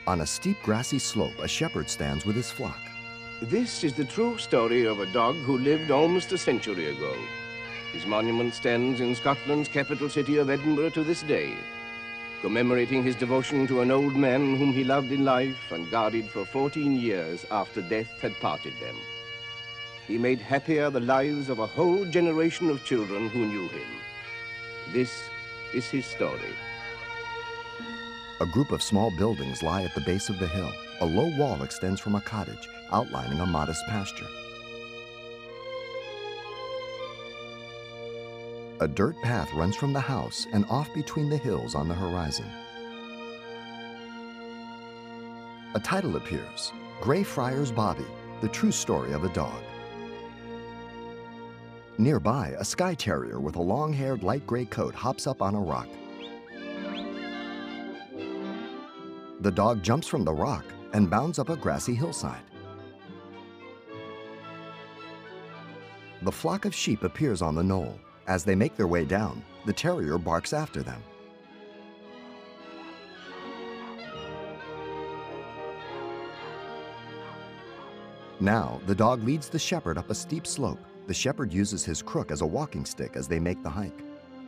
On a steep grassy slope, a shepherd stands with his flock. This is the true story of a dog who lived almost a century ago. His monument stands in Scotland's capital city of Edinburgh to this day, commemorating his devotion to an old man whom he loved in life and guarded for 14 years after death had parted them. He made happier the lives of a whole generation of children who knew him. This is his story. A group of small buildings lie at the base of the hill. A low wall extends from a cottage, outlining a modest pasture. A dirt path runs from the house and off between the hills on the horizon. A title appears, Grey Friars Bobby, the true story of a dog. Nearby, a Skye Terrier with a long-haired light gray coat hops up on a rock. The dog jumps from the rock and bounds up a grassy hillside. The flock of sheep appears on the knoll. As they make their way down, the terrier barks after them. Now, the dog leads the shepherd up a steep slope. The shepherd uses his crook as a walking stick as they make the hike.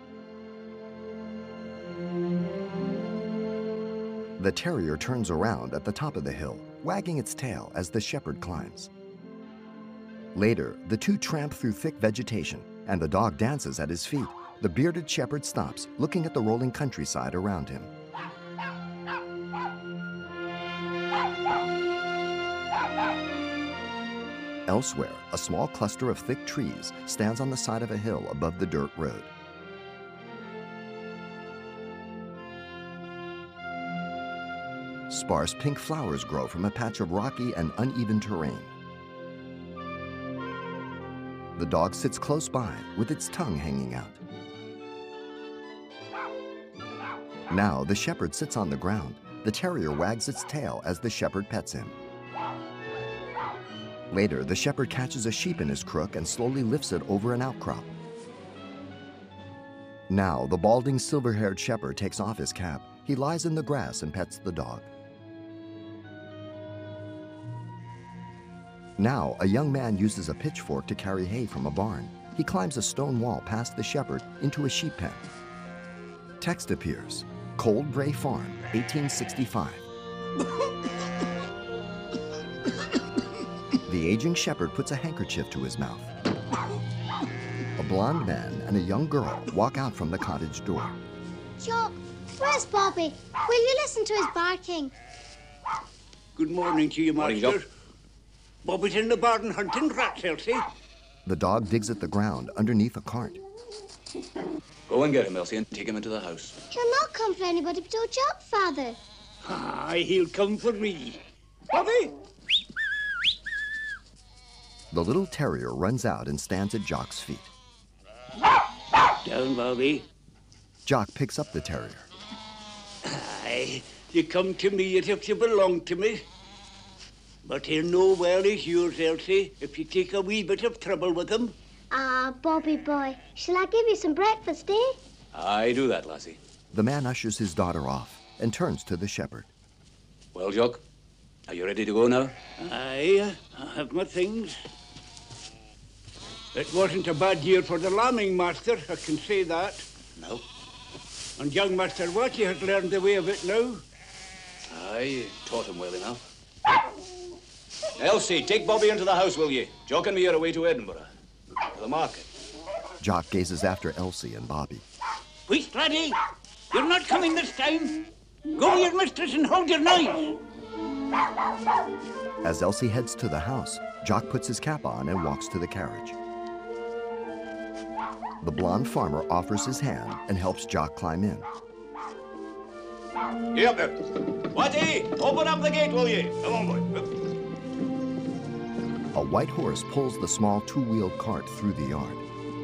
The terrier turns around at the top of the hill, wagging its tail as the shepherd climbs. Later, the two tramp through thick vegetation, and the dog dances at his feet. The bearded shepherd stops, looking at the rolling countryside around him. Elsewhere, a small cluster of thick trees stands on the side of a hill above the dirt road. Sparse pink flowers grow from a patch of rocky and uneven terrain. The dog sits close by, with its tongue hanging out. Now the shepherd sits on the ground. The terrier wags its tail as the shepherd pets him. Later, the shepherd catches a sheep in his crook and slowly lifts it over an outcrop. Now, the balding, silver-haired shepherd takes off his cap. He lies in the grass and pets the dog. Now, a young man uses a pitchfork to carry hay from a barn. He climbs a stone wall past the shepherd into a sheep pen. Text appears, Cold Bray Farm, 1865. The aging shepherd puts a handkerchief to his mouth. A blonde man and a young girl walk out from the cottage door. Jock, where's Bobby? Will you listen to his barking? Good morning to you, Morning, Master. Jock. Bobby's in the barn hunting rats, Elsie. The dog digs at the ground underneath a cart. Go and get him, Elsie, and take him into the house. He'll not come for anybody but old Jock, Father. Aye, he'll come for me. Bobby! The little terrier runs out and stands at Jock's feet. Down, Bobby. Jock picks up the terrier. Aye, you come to me as if you belong to me. But he'll know well he's yours, Elsie, if you take a wee bit of trouble with him. Ah, Bobby boy, shall I give you some breakfast, eh? I do that, lassie. The man ushers his daughter off and turns to the shepherd. Well, Jock, are you ready to go now? Aye, I have my things. It wasn't a bad year for the lambing, Master, I can say that. No. And young Master Watty has learned the way of it now. I taught him well enough. Elsie, take Bobby into the house, will ye? Jock and me are away to Edinburgh, to the market. Jock gazes after Elsie and Bobby. Wheat, laddie, you're not coming this time. Go with your mistress and hold your knives. As Elsie heads to the house, Jock puts his cap on and walks to the carriage. The blonde farmer offers his hand and helps Jock climb in. Get up there. Watty, open up the gate, will ye? Come on, boy. A white horse pulls the small two-wheeled cart through the yard.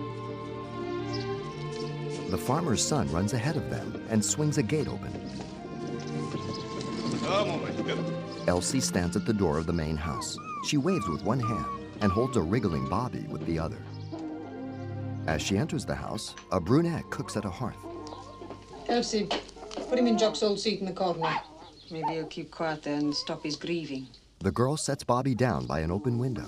The farmer's son runs ahead of them and swings a gate open. Come on, boy. Elsie stands at the door of the main house. She waves with one hand and holds a wriggling Bobby with the other. As she enters the house, a brunette cooks at a hearth. Elsie, put him in Jock's old seat in the corner. Maybe he'll keep quiet then and stop his grieving. The girl sets Bobby down by an open window.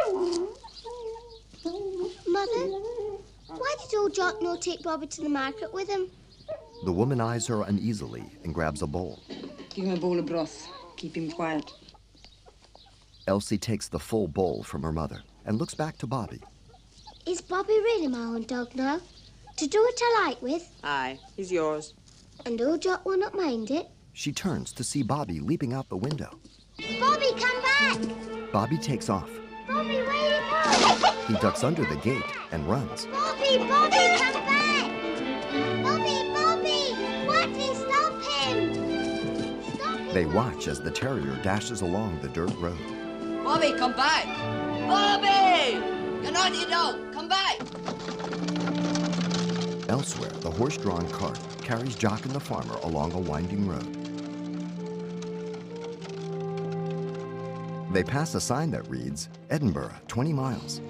Mother, why did old Jock not take Bobby to the market with him? The woman eyes her uneasily and grabs a bowl. Give him a bowl of broth. Keep him quiet. Elsie takes the full bowl from her mother and looks back to Bobby. Is Bobby really my own dog now? To do what I like with? Aye, he's yours. And old Jock will not mind it? She turns to see Bobby leaping out the window. Bobby, come back! Bobby takes off. Bobby, where you go? He ducks under the gate and runs. Bobby, Bobby, come back! Bobby, Bobby! Watty, stop him! Stop him! They watch as the terrier dashes along the dirt road. Bobby, come back! Bobby! You're naughty dog, come back! Elsewhere, the horse-drawn cart carries Jock and the farmer along a winding road. They pass a sign that reads, Edinburgh, 20 miles.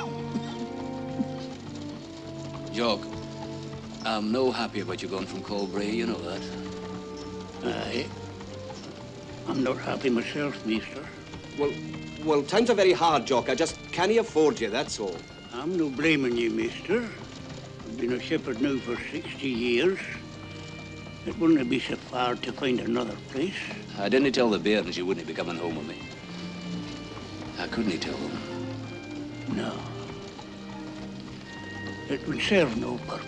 Jock, I'm no happy about you going from Coldbray, you know that. Aye. I'm not happy myself, mister. Well, times are very hard, Jock. I just can't afford you, that's all. I'm no blaming you, mister. I've been a shepherd now for 60 years. It wouldn't be so far to find another place. I didn't tell the bairns you wouldn't be coming home with me. I couldn't tell them. No. It would serve no purpose.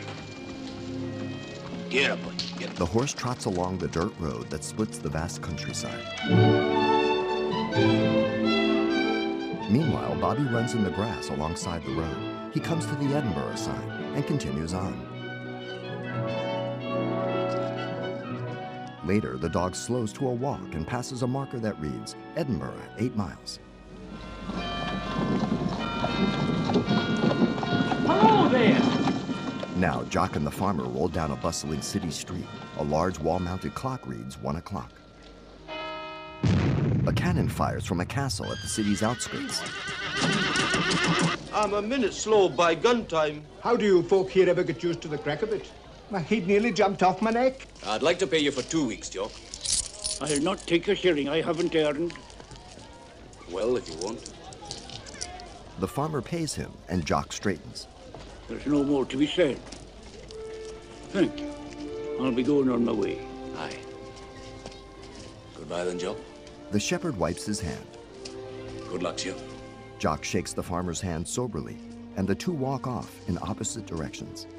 Get up, boy. Get up. The horse trots along the dirt road that splits the vast countryside. Meanwhile, Bobby runs in the grass alongside the road. He comes to the Edinburgh sign and continues on. Later, the dog slows to a walk and passes a marker that reads, Edinburgh, 8 miles. Hello there! Now, Jock and the farmer roll down a bustling city street. A large wall-mounted clock reads 1 o'clock. A cannon fires from a castle at the city's outskirts. I'm a minute slow by gun time. How do you folk here ever get used to the crack of it? Why, he'd nearly jumped off my neck. I'd like to pay you for 2 weeks, Jock. I'll not take a shilling I haven't earned. Well, if you want. The farmer pays him, and Jock straightens. There's no more to be said. Thank you. I'll be going on my way. Aye. Goodbye then, Jock. The shepherd wipes his hand. Good luck to you. Jock shakes the farmer's hand soberly, and the two walk off in opposite directions.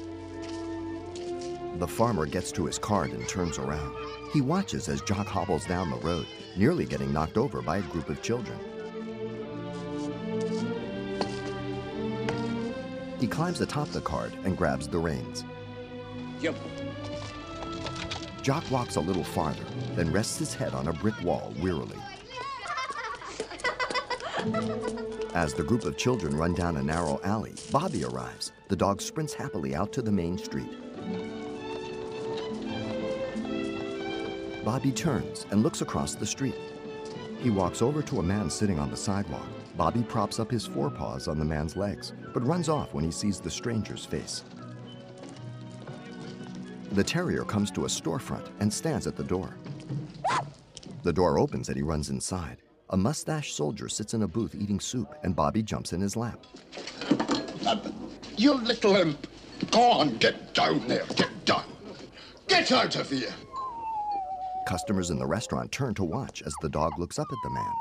The farmer gets to his cart and turns around. He watches as Jock hobbles down the road, nearly getting knocked over by a group of children. He climbs atop the cart and grabs the reins. Yep. Jock walks a little farther, then rests his head on a brick wall wearily. As the group of children run down a narrow alley, Bobby arrives. The dog sprints happily out to the main street. Bobby turns and looks across the street. He walks over to a man sitting on the sidewalk. Bobby props up his forepaws on the man's legs, but runs off when he sees the stranger's face. The terrier comes to a storefront and stands at the door. The door opens and he runs inside. A mustached soldier sits in a booth eating soup, and Bobby jumps in his lap. You little imp! Go on, get down there, get down! Get out of here! Customers in the restaurant turn to watch as the dog looks up at the man.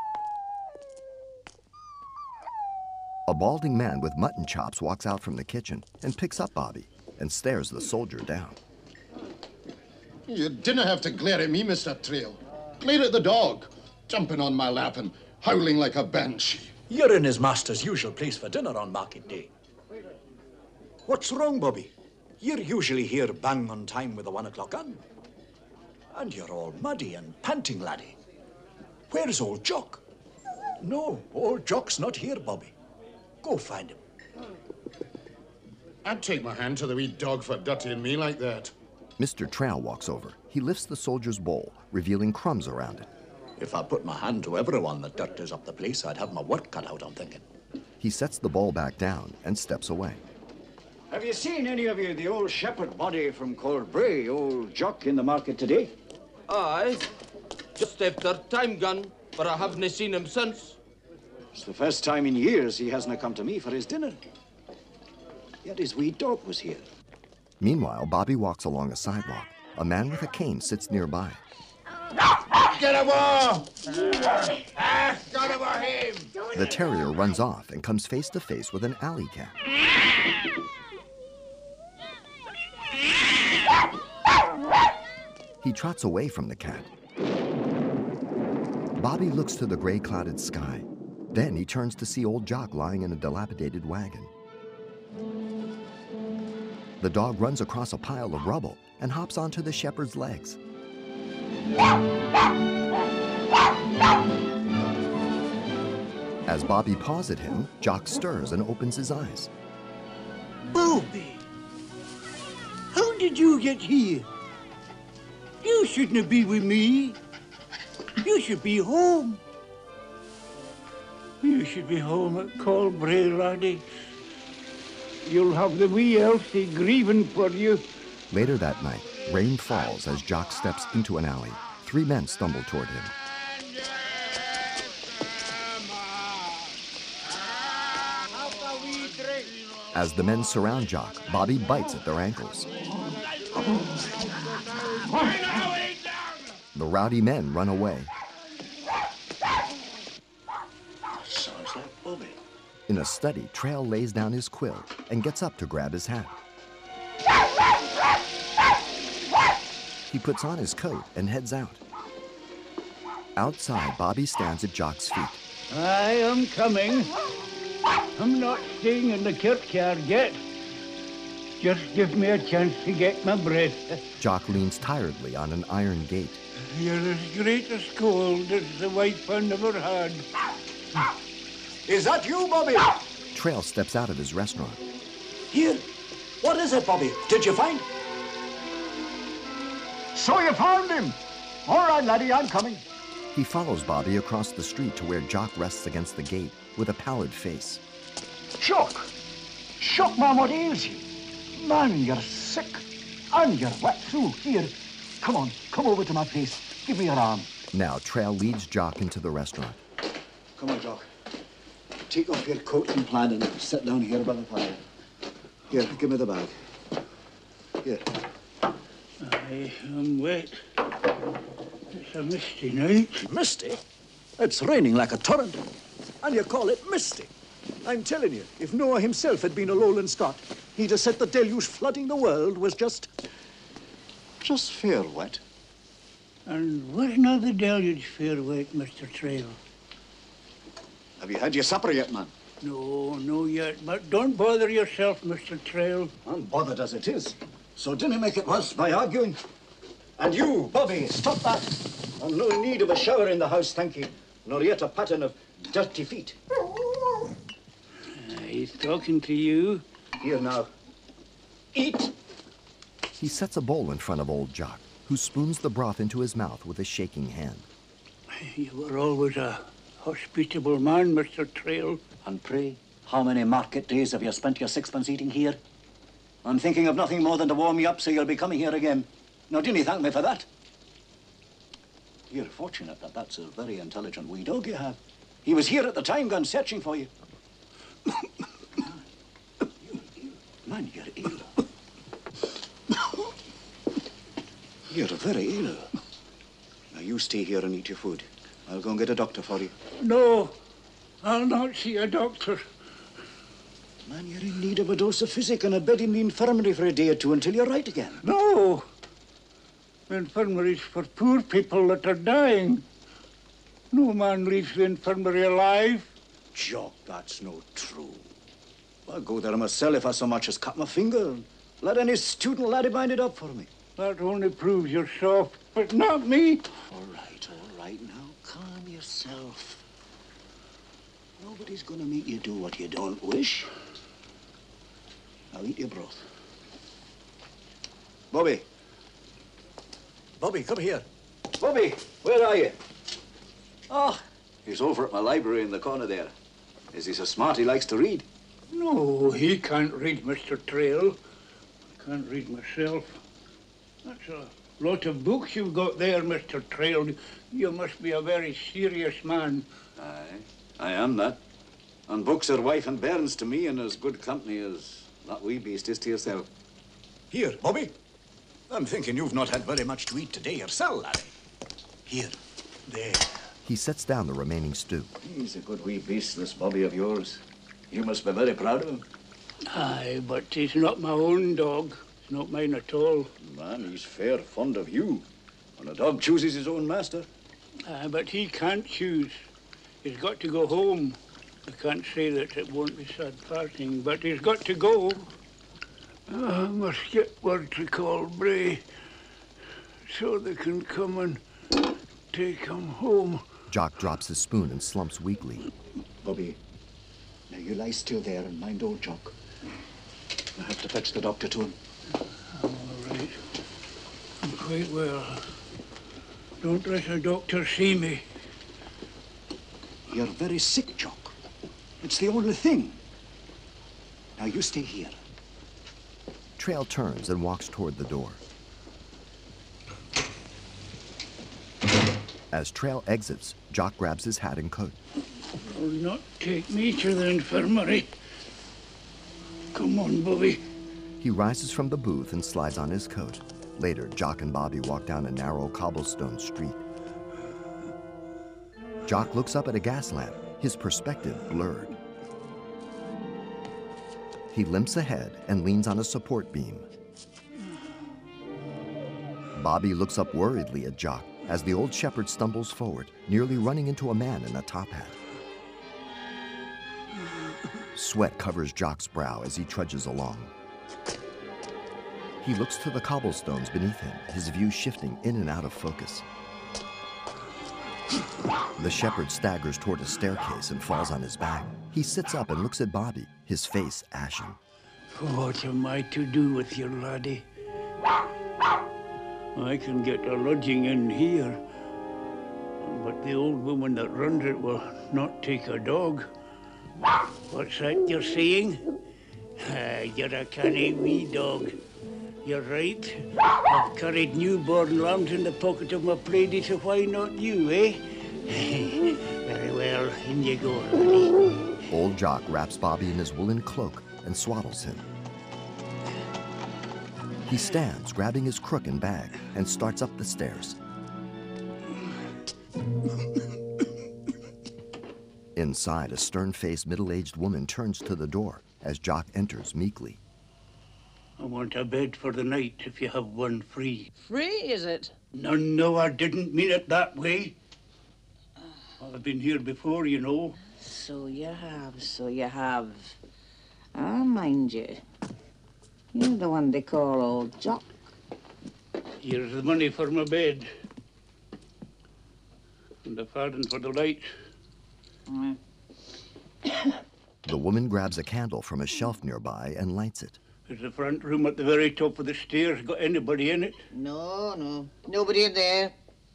A balding man with mutton chops walks out from the kitchen and picks up Bobby and stares the soldier down. You didn't have to glare at me, Mr. Trail. Glare at the dog, jumping on my lap and howling like a banshee. You're in his master's usual place for dinner on market day. What's wrong, Bobby? You're usually here bang on time with the 1 o'clock gun. And you're all muddy and panting, laddie. Where's old Jock? No, old Jock's not here, Bobby. Go find him. I'd take my hand to the wee dog for dirtying me like that. Mr. Trail walks over. He lifts the soldier's bowl, revealing crumbs around it. If I put my hand to everyone that dirties up the place, I'd have my work cut out, I'm thinking. He sets the bowl back down and steps away. Have you seen any of you the old shepherd body from Coldbray, old Jock, in the market today? Aye. Just after time gone, but I haven't seen him since. It's the first time in years he hasn't come to me for his dinner. Yet his wee dog was here. Meanwhile, Bobby walks along a sidewalk. A man with a cane sits nearby. Get over! Get over him! The terrier runs off and comes face to face with an alley cat. He trots away from the cat. Bobby looks to the gray clouded sky. Then he turns to see old Jock lying in a dilapidated wagon. The dog runs across a pile of rubble and hops onto the shepherd's legs. As Bobby paws at him, Jock stirs and opens his eyes. Bobby, how did you get here? You shouldn't be with me. You should be home. You should be home at Colbray, laddie. You'll have the wee Elsie grieving for you. Later that night, rain falls as Jock steps into an alley. 3 men stumble toward him. As the men surround Jock, Bobby bites at their ankles. The rowdy men run away. Sounds like Bobby. In a study, Trail lays down his quill and gets up to grab his hat. He puts on his coat and heads out. Outside, Bobby stands at Jock's feet. I am coming. I'm not staying in the kirkyard yet. Just give me a chance to get my breath. Jock leans tiredly on an iron gate. You're as great a scold as the wife I never had. Is that you, Bobby? Trail steps out of his restaurant. Here. What is it, Bobby? Did you find? So you found him. All right, laddie, I'm coming. He follows Bobby across the street to where Jock rests against the gate with a pallid face. Jock! Jock, man, what ails you? Man, you're sick. And you're wet through. Here, come on, come over to my place. Give me your arm. Now, Trail leads Jock into the restaurant. Come on, Jock. Take off your coat and plaid and sit down here by the fire. Here, give me the bag. Here. I am wet. It's a misty night. Misty? It's raining like a torrent. And you call it misty? I'm telling you, if Noah himself had been a lowland Scot, he'd have said the deluge flooding the world was just fair wet. And wasn't the deluge fair wet, Mr. Trail? Have you had your supper yet, man? No, no yet. But don't bother yourself, Mr. Trail. I'm bothered as it is. So didn't make it worse by arguing. And you, Bobby, stop that. I've no need of a shower in the house, thank you. Nor yet a pattern of dirty feet. He's talking to you. Here now. Eat. He sets a bowl in front of old Jock, who spoons the broth into his mouth with a shaking hand. You were always a hospitable man, Mr. Trail. And pray, how many market days have you spent your sixpence eating here? I'm thinking of nothing more than to warm you up so you'll be coming here again. Now, didn't you thank me for that? You're fortunate that that's a very intelligent wee dog you have. He was here at the time gone searching for you. Man, you're ill. You're very ill. Now, you stay here and eat your food. I'll go and get a doctor for you. No, I'll not see a doctor. Man, you're in need of a dose of physic and a bed in the infirmary for a day or two until you're right again. No. The infirmary's for poor people that are dying. No man leaves the infirmary alive. Jock, that's no true. I'll go there myself if I so much as cut my finger. Let any student laddie bind it up for me. That only proves you're soft, but not me. All right, now calm yourself. Nobody's gonna make you do what you don't wish. Now eat your broth. Bobby. Bobby, come here. Bobby, where are you? Oh, he's over at my library in the corner there. Is he so smart he likes to read? No, he can't read, Mr. Trail. I can't read myself. That's a Lot of books you've got there, Mr. Trail. You must be a very serious man. Aye, I am that. And books are wife and bairns to me, and as good company as that wee beast is to yourself. Here, Bobby. I'm thinking you've not had very much to eat today yourself, laddie. Here, there. He sets down the remaining stew. He's a good wee beast, this Bobby of yours. You must be very proud of him. Aye, but he's not my own dog. He's not mine at all. Man, he's fair fond of you. When a dog chooses his own master. Aye, but he can't choose. He's got to go home. I can't say that it won't be sad parting, but he's got to go. I must get word to call Bray so they can come and take him home. Jock drops his spoon and slumps weakly. Bobby, now you lie still there and mind old Jock. I have to fetch the doctor to him. I'm all right. I'm quite well. Don't let a doctor see me. You're very sick, Jock. It's the only thing. Now you stay here. Trail turns and walks toward the door. As Trail exits, Jock grabs his hat and coat. Will not take me to the infirmary. Come on, Bobby. He rises from the booth and slides on his coat. Later, Jock and Bobby walk down a narrow cobblestone street. Jock looks up at a gas lamp, his perspective blurred. He limps ahead and leans on a support beam. Bobby looks up worriedly at Jock as the old shepherd stumbles forward, nearly running into a man in a top hat. Sweat covers Jock's brow as he trudges along. He looks to the cobblestones beneath him, his view shifting in and out of focus. The shepherd staggers toward a staircase and falls on his back. He sits up and looks at Bobby, his face ashen. What am I to do with you, laddie? I can get a lodging in here, but the old woman that runs it will not take a dog. What's that you're saying? You're a canny wee dog. You're right. I've carried newborn lambs in the pocket of my plaidy, so why not you, eh? Very well, in you go, laddie. Old Jock wraps Bobby in his woolen cloak and swaddles him. He stands, grabbing his crook and bag, and starts up the stairs. Inside, a stern-faced, middle-aged woman turns to the door as Jock enters meekly. I want a bed for the night, if you have one free. Free, is it? No, I didn't mean it that way. I've been here before, you know. So you have. Ah, mind you. You're the one they call old Jock. Here's the money for my bed. And the farthing for the light. The woman grabs a candle from a shelf nearby and lights it. Is the front room at the very top of the stairs got anybody in it? No. Nobody in there.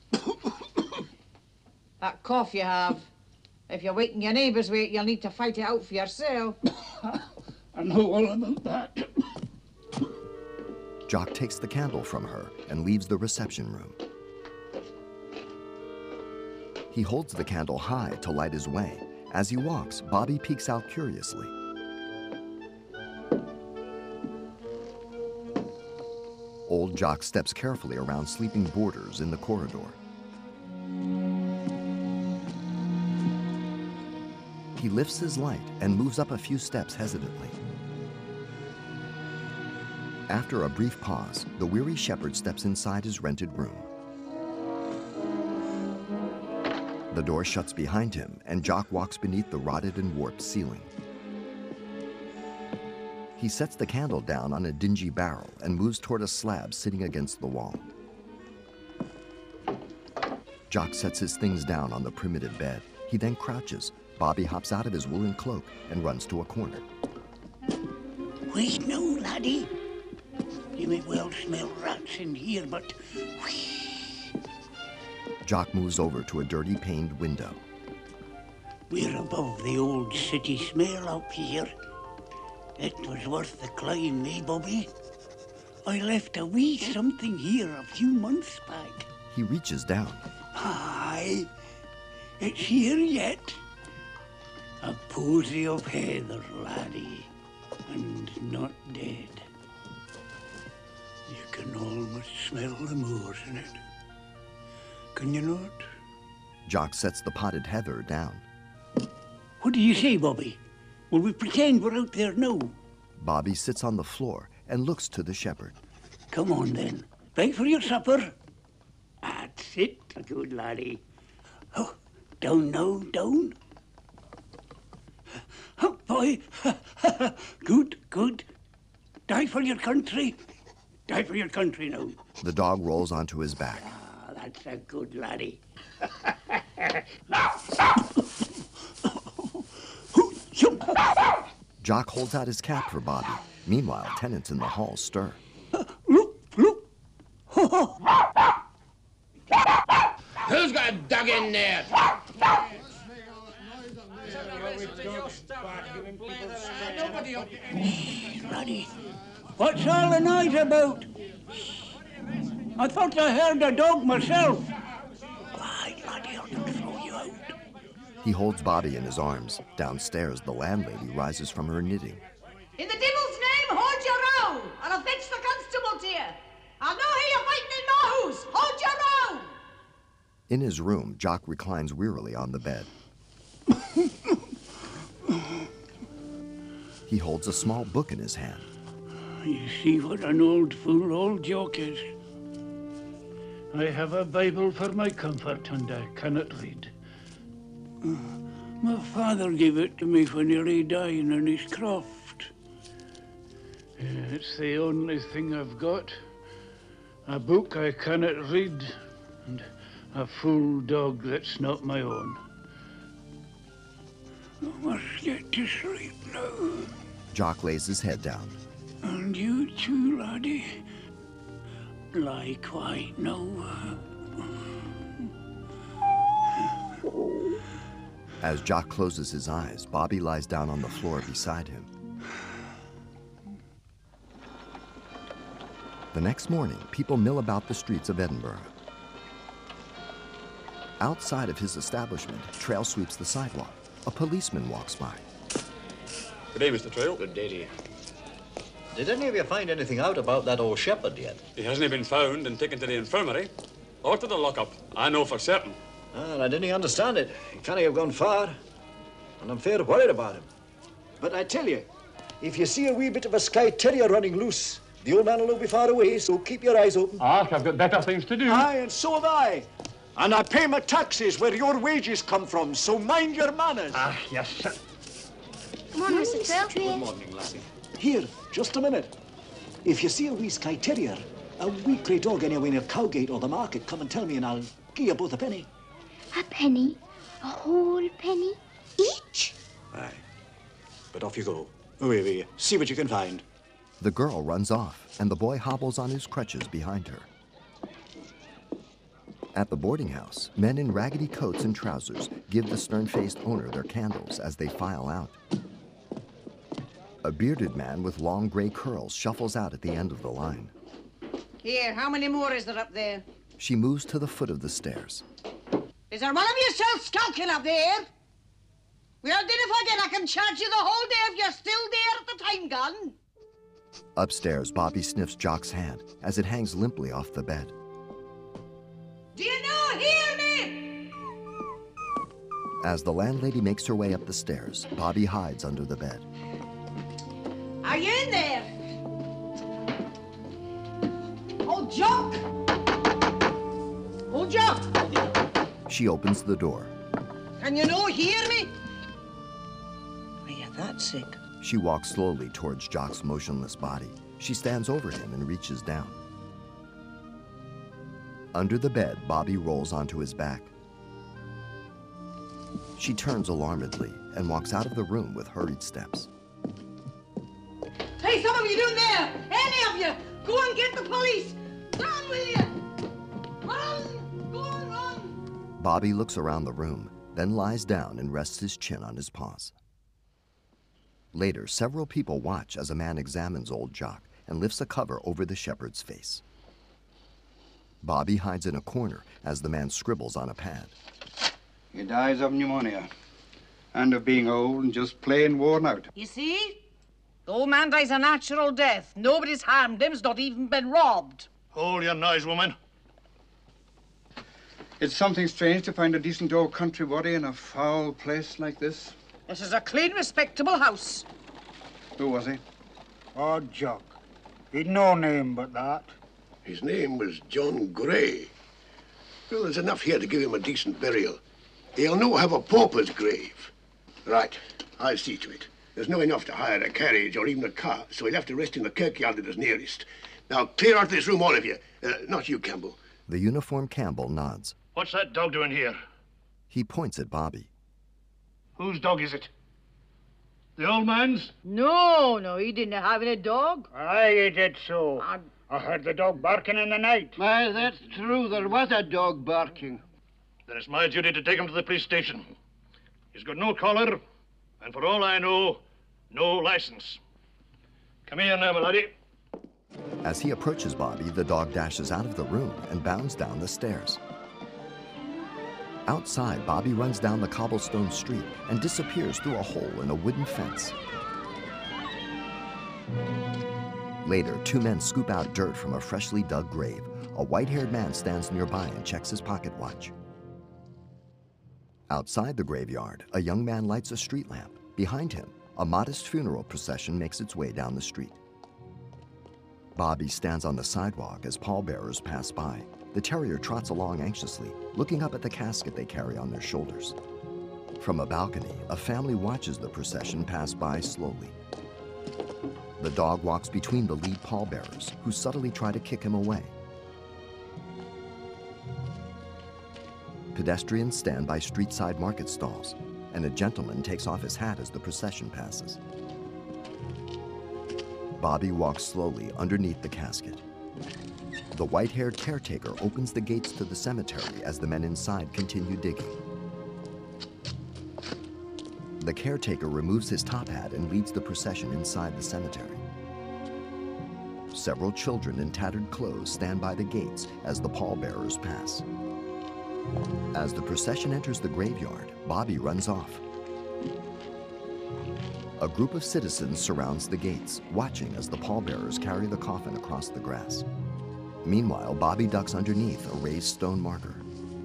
That cough you have. If you're waking your neighbours with it, you'll need to fight it out for yourself. I know all about that. Jock takes the candle from her and leaves the reception room. He holds the candle high to light his way. As he walks, Bobby peeks out curiously. Old Jock steps carefully around sleeping boarders in the corridor. He lifts his light and moves up a few steps hesitantly. After a brief pause, the weary shepherd steps inside his rented room. The door shuts behind him, and Jock walks beneath the rotted and warped ceiling. He sets the candle down on a dingy barrel and moves toward a slab sitting against the wall. Jock sets his things down on the primitive bed. He then crouches. Bobby hops out of his woolen cloak and runs to a corner. Wait, no, laddie. You may well smell rats in here, but... Jock moves over to a dirty paned window. We're above the old city smell up here. It was worth the climb, eh, Bobby? I left a wee something here a few months back. He reaches down. Aye, it's here yet. A posy of heather, laddie, and not dead. You can almost smell the moors in it. Can you not? Jock sets the potted heather down. What do you say, Bobby? Will we pretend we're out there now? Bobby sits on the floor and looks to the shepherd. Come on, then. Right for your supper. That's it, a good laddie. Oh, down now, down. Oh, boy. Good, good. Die for your country. Die for your country now. The dog rolls onto his back. Ah, that's a good laddie. Jock holds out his cap for Bobby. Meanwhile, tenants in the hall stir. Who's got a dog in there? Laddie, what's all the noise about? I thought I heard a dog myself. Why, laddie, I'll throw you out. He holds Bobby in his arms. Downstairs, the landlady rises from her knitting. In the devil's name, hold your own, or I'll fetch the constable to you. I'll know how you're fighting in my house. Hold your own. In his room, Jock reclines wearily on the bed. He holds a small book in his hand. You see what an old fool old Jock is. I have a Bible for my comfort, and I cannot read. My father gave it to me when he lay dying in his croft. It's the only thing I've got. A book I cannot read, and a fool dog that's not my own. I must get to sleep now. Jock lays his head down. And you too, laddie. Lie quiet now. As Jock closes his eyes, Bobby lies down on the floor beside him. The next morning, people mill about the streets of Edinburgh. Outside of his establishment, Trail sweeps the sidewalk. A policeman walks by. Good day, Mr. Trail. Good day to you. Did any of you find anything out about that old shepherd yet? He hasn't been found and taken to the infirmary or to the lockup. I know for certain. Well, I didn't understand it. He can't have gone far, and I'm fair worried about him. But I tell you, if you see a wee bit of a Skye Terrier running loose, the old man will not be far away, so keep your eyes open. I've got better things to do. Aye, and so have I. And I pay my taxes where your wages come from, so mind your manners. Ah, yes, sir. Come on, Mr. Trail. Good morning, lassie. Here, just a minute. If you see a wee Skye Terrier, a wee grey dog anywhere near Cowgate or the market, come and tell me and I'll give you both a penny. A penny? A whole penny? Each? Aye. But off you go. Away, see what you can find. The girl runs off, and the boy hobbles on his crutches behind her. At the boarding house, men in raggedy coats and trousers give the stern-faced owner their candles as they file out. A bearded man with long gray curls shuffles out at the end of the line. Here, how many more is there up there? She moves to the foot of the stairs. Is there one of you still skulking up there? Well, then if I get, I can charge you the whole day if you're still there at the time gun. Upstairs, Bobby sniffs Jock's hand as it hangs limply off the bed. Do you know, hear me? As the landlady makes her way up the stairs, Bobby hides under the bed. Are you in there? Oh, Jock! Oh, Jock! She opens the door. Can you no hear me? Are you that sick? She walks slowly towards Jock's motionless body. She stands over him and reaches down. Under the bed, Bobby rolls onto his back. She turns alarmedly and walks out of the room with hurried steps. Hey, some of you down there! Any of you! Go and get the police! Run, will you? Run! Go on, run! Bobby looks around the room, then lies down and rests his chin on his paws. Later, several people watch as a man examines old Jock. and lifts a cover over the shepherd's face. Bobby hides in a corner as the man scribbles on a pad. He dies of pneumonia and of being old and just plain worn out. You see? The old man dies a natural death. Nobody's harmed him. He's not even been robbed. Hold your noise, woman. It's something strange to find a decent old country body in a foul place like this. This is a clean, respectable house. Who was he? Oh, Jock. He'd no name but that. His name was John Gray. Well, there's enough here to give him a decent burial. He'll no have a pauper's grave. Right, I'll see to it. There's no enough to hire a carriage or even a car, so he'll have to rest in the kirkyard that is nearest. Now, clear out of this room, all of you. Not you, Campbell. The uniformed Campbell nods. What's that dog doing here? He points at Bobby. Whose dog is it? The old man's? No, he didn't have any dog. Aye, he did so. I heard the dog barking in the night. Aye, that's true. There was a dog barking. Then it's my duty to take him to the police station. He's got no collar, and for all I know, no license. Come here now, my laddie. As he approaches Bobby, the dog dashes out of the room and bounds down the stairs. Outside, Bobby runs down the cobblestone street and disappears through a hole in a wooden fence. Later, two men scoop out dirt from a freshly dug grave. A white-haired man stands nearby and checks his pocket watch. Outside the graveyard, a young man lights a street lamp. Behind him, a modest funeral procession makes its way down the street. Bobby stands on the sidewalk as pallbearers pass by. The terrier trots along anxiously, looking up at the casket they carry on their shoulders. From a balcony, a family watches the procession pass by slowly. The dog walks between the lead pallbearers, who subtly try to kick him away. Pedestrians stand by street-side market stalls, and a gentleman takes off his hat as the procession passes. Bobby walks slowly underneath the casket. The white-haired caretaker opens the gates to the cemetery as the men inside continue digging. The caretaker removes his top hat and leads the procession inside the cemetery. Several children in tattered clothes stand by the gates as the pallbearers pass. As the procession enters the graveyard, Bobby runs off. A group of citizens surrounds the gates, watching as the pallbearers carry the coffin across the grass. Meanwhile, Bobby ducks underneath a raised stone marker.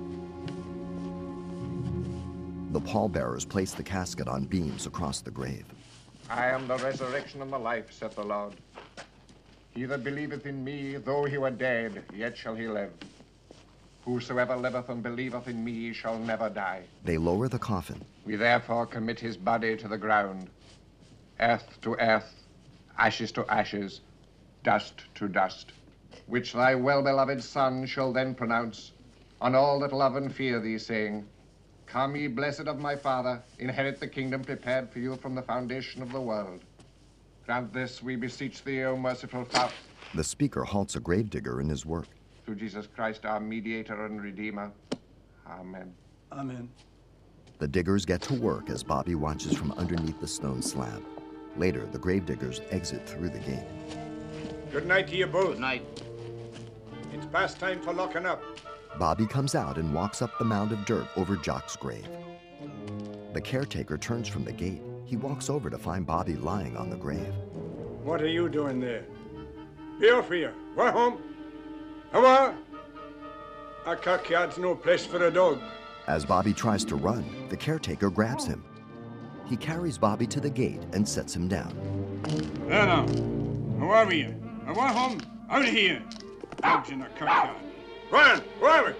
The pallbearers place the casket on beams across the grave. I am the resurrection and the life, saith the Lord. He that believeth in me, though he were dead, yet shall he live. Whosoever liveth and believeth in me shall never die. They lower the coffin. We therefore commit his body to the ground, earth to earth, ashes to ashes, dust to dust, which thy well-beloved Son shall then pronounce on all that love and fear thee, saying, Come, ye blessed of my Father, inherit the kingdom prepared for you from the foundation of the world. Grant this, we beseech thee, O merciful Father. The speaker halts a gravedigger in his work. Through Jesus Christ, our mediator and redeemer. Amen. Amen. The diggers get to work as Bobby watches from underneath the stone slab. Later, the gravediggers exit through the gate. Good night to you both. Good night. It's past time for locking up. Bobby comes out and walks up the mound of dirt over Jock's grave. The caretaker turns from the gate. He walks over to find Bobby lying on the grave. What are you doing there? Be off here. Go home. Hello? A kirkyard's no place for a dog. As Bobby tries to run, the caretaker grabs him. He carries Bobby to the gate and sets him down. There now. Who are you? I want home. Out of here. Dogs in a kirkyard. Run! Where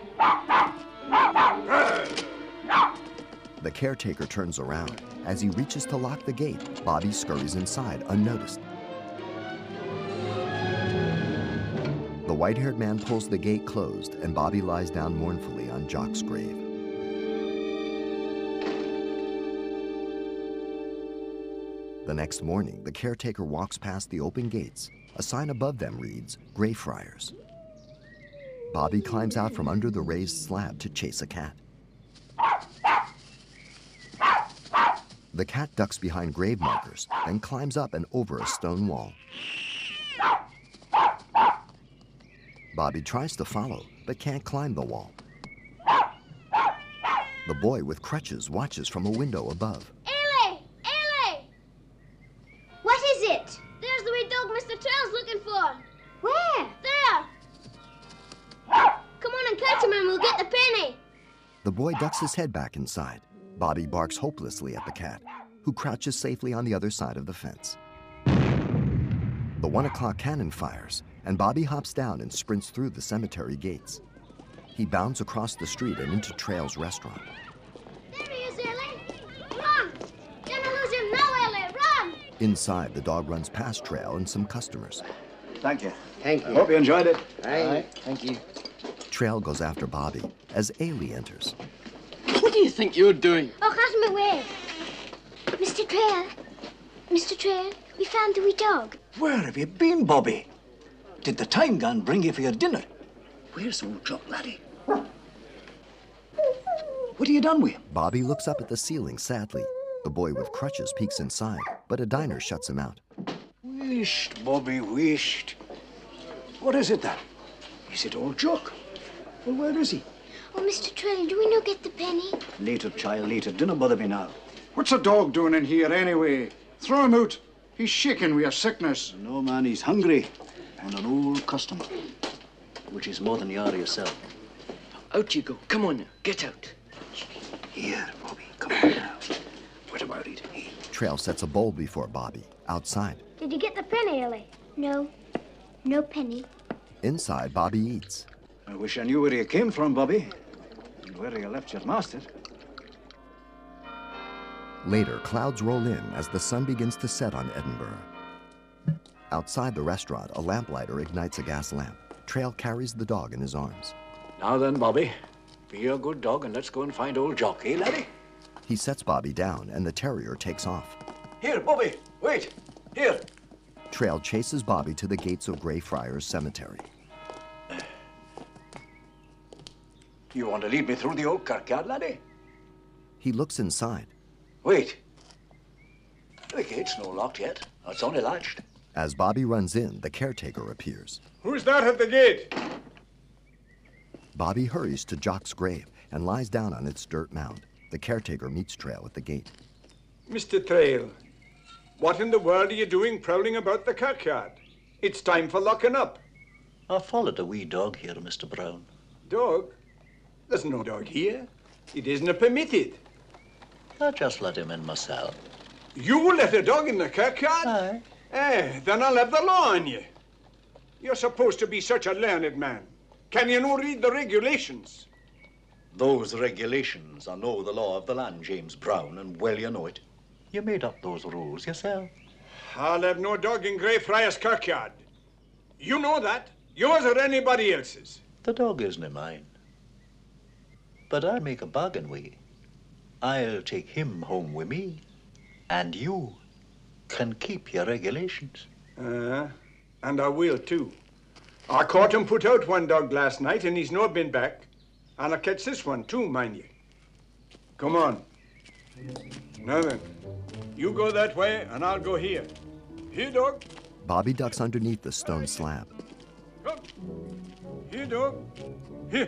are The caretaker turns around. As he reaches to lock the gate, Bobby scurries inside unnoticed. The white-haired man pulls the gate closed, and Bobby lies down mournfully on Jock's grave. The next morning, the caretaker walks past the open gates. A sign above them reads, Greyfriars. Bobby climbs out from under the raised slab to chase a cat. The cat ducks behind grave markers, then climbs up and over a stone wall. Bobby tries to follow, but can't climb the wall. The boy with crutches watches from a window above. Ellie! Ellie! What is it? There's the wee dog Mr. Trail's looking for. Where? There! Come on and catch him and we'll get the penny. The boy ducks his head back inside. Bobby barks hopelessly at the cat, who crouches safely on the other side of the fence. The 1 o'clock cannon fires, and Bobby hops down and sprints through the cemetery gates. He bounds across the street and into Trail's restaurant. There he is, Ellie. Run! Don't lose him now, Ellie. Run! Inside, the dog runs past Trail and some customers. Thank you. Thank you. I hope you enjoyed it. Aye. Thank you. Trail goes after Bobby as Ailey enters. What do you think you're doing? Oh, cut him away. Mr. Trail. Mr. Trail, we found the wee dog. Where have you been, Bobby? Did the time gun bring you for your dinner? Where's old Jock, laddie? What have you done with him? Bobby looks up at the ceiling sadly. The boy with crutches peeks inside, but a diner shuts him out. Wisht, Bobby, wisht. What is it, then? Is it old Jock? Well, where is he? Oh, Mr. Trail, do we not get the penny? Later, child, later. Dinna bother me now. What's a dog doing in here anyway? Throw him out. He's shaking with your sickness. No, man, he's hungry. And an old customer. Which is more than you are yourself. Out you go. Come on now. Get out. Here, Bobby, come on now. What about it? Trail sets a bowl before Bobby, outside. Did you get the penny, Ellie? No. No penny. Inside, Bobby eats. I wish I knew where you came from, Bobby. And where you left your master. Later, clouds roll in as the sun begins to set on Edinburgh. Outside the restaurant, a lamplighter ignites a gas lamp. Trail carries the dog in his arms. Now then, Bobby, be a good dog and let's go and find old Jock, eh, laddie? He sets Bobby down and the terrier takes off. Here, Bobby, wait. Here. Trail chases Bobby to the gates of Greyfriars Cemetery. You want to lead me through the old kirkyard, laddie? He looks inside. Wait. The gate's no locked yet. It's only latched. As Bobby runs in, the caretaker appears. Who's that at the gate? Bobby hurries to Jock's grave and lies down on its dirt mound. The caretaker meets Trail at the gate. Mr. Trail, what in the world are you doing prowling about the kirkyard? It's time for locking up. I followed a wee dog here, Mr. Brown. Dog? There's no dog here. It isn't permitted. I just let him in myself. You let a dog in the kirkyard? Aye. Then I'll have the law on you. You're supposed to be such a learned man. Can you no read the regulations? Those regulations are no the law of the land, James Brown, and well you know it. You made up those rules yourself. I'll have no dog in Greyfriars Kirkyard. You know that. Yours or anybody else's. The dog isn't mine. But I'll make a bargain with you. I'll take him home with me, and you can keep your regulations. And I will, too. I caught him put out one dog last night, and he's no been back. And I'll catch this one, too, mind you. Come on. Now then, you go that way, and I'll go here. Here, dog. Bobby ducks underneath the stone slab. Come. Here, dog. Here.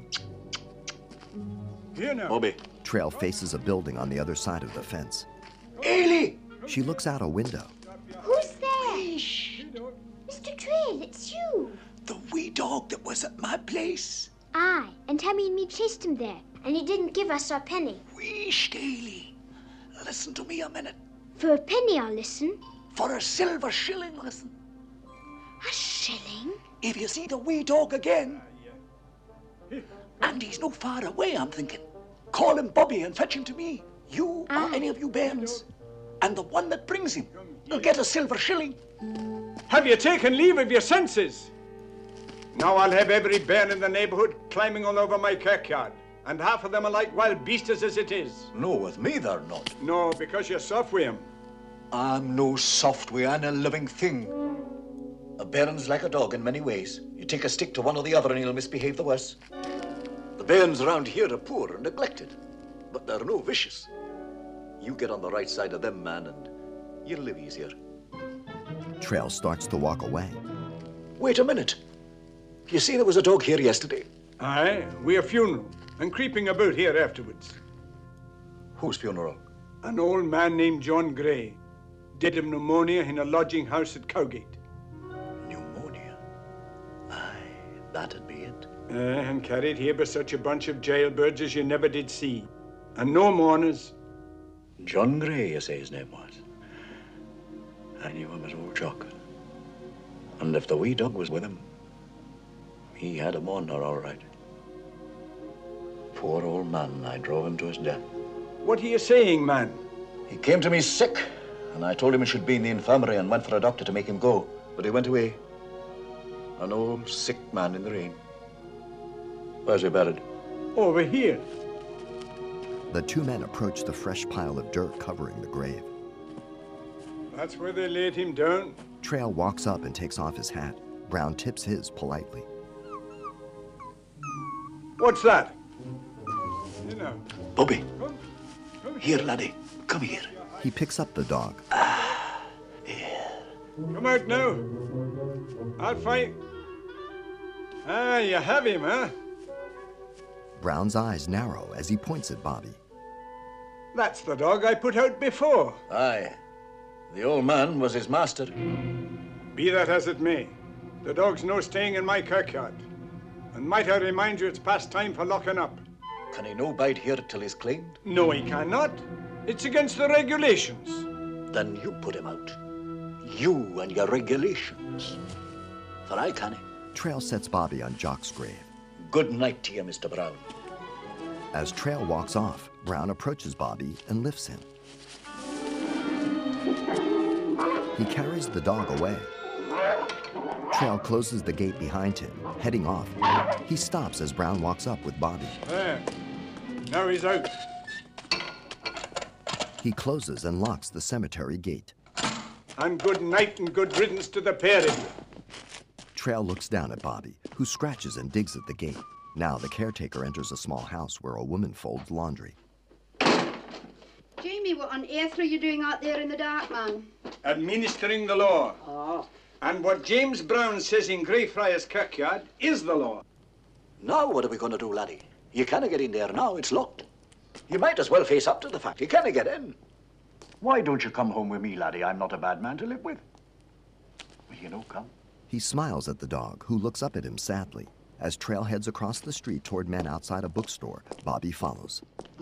Here now. Bobby. Trail faces a building on the other side of the fence. Ailey! She looks out a window. Who's there? Shh. Mr. Trail, it's you. The wee dog that was at my place. Aye, and Tammy and me chased him there, and he didn't give us our penny. Wheesh, Ailey. Listen to me a minute. For a penny, I'll listen. For a silver shilling, listen. A shilling? If you see the wee dog again, and he's no far away, I'm thinking, call him Bobby and fetch him to me. You or any of you bairns. And the one that brings him will get a silver shilling. Have you taken leave of your senses? Now I'll have every bairn in the neighborhood climbing all over my kirkyard. And half of them are like wild beasts as it is. No, with me they're not. No, because you're soft with 'em. I'm no soft with any living thing. A bairn's like a dog in many ways. You take a stick to one or the other and he'll misbehave the worse. The bairns around here are poor and neglected, but they're no vicious. You get on the right side of them, man, and you'll live easier. Trail starts to walk away. Wait a minute. You see there was a dog here yesterday? Aye, we a funeral, and creeping about here afterwards. Whose funeral? An old man named John Gray. Dead of pneumonia in a lodging house at Cowgate. That'd be it. And carried here by such a bunch of jailbirds as you never did see. And no mourners. John Gray, you say his name was? I knew him as old Jock. And if the wee dog was with him, he had a mourner, all right. Poor old man, I drove him to his death. What are you saying, man? He came to me sick, and I told him he should be in the infirmary and went for a doctor to make him go. But he went away. An old sick man in the rain. Where's he buried? Over here. The two men approach the fresh pile of dirt covering the grave. That's where they laid him down. Trail walks up and takes off his hat. Brown tips his politely. What's that? You know. Bobby. Here, laddie. Come here. He picks up the dog. Come out now. I'll fight. Ah, you have him, huh? Brown's eyes narrow as he points at Bobby. That's the dog I put out before. Aye. The old man was his master. Be that as it may, the dog's no staying in my kirkyard. And might I remind you it's past time for locking up. Can he no bide here till he's cleaned? No, he cannot. It's against the regulations. Then you put him out. You and your regulations. For I can't. Trail sets Bobby on Jock's grave. Good night to you, Mr. Brown. As Trail walks off, Brown approaches Bobby and lifts him. He carries the dog away. Trail closes the gate behind him, heading off. He stops as Brown walks up with Bobby. There. Now he's out. He closes and locks the cemetery gate. And good night and good riddance to the pair of you. Trail looks down at Bobby, who scratches and digs at the gate. Now the caretaker enters a small house where a woman folds laundry. Jamie, what on earth are you doing out there in the dark, man? Administering the law. Oh. And what James Brown says in Greyfriars Kirkyard is the law. Now what are we going to do, laddie? You can't get in there now, it's locked. You might as well face up to the fact you can't get in. Why don't you come home with me, laddie? I'm not a bad man to live with. Will you no come? He smiles at the dog, who looks up at him sadly. As Trail heads across the street toward men outside a bookstore, Bobby follows.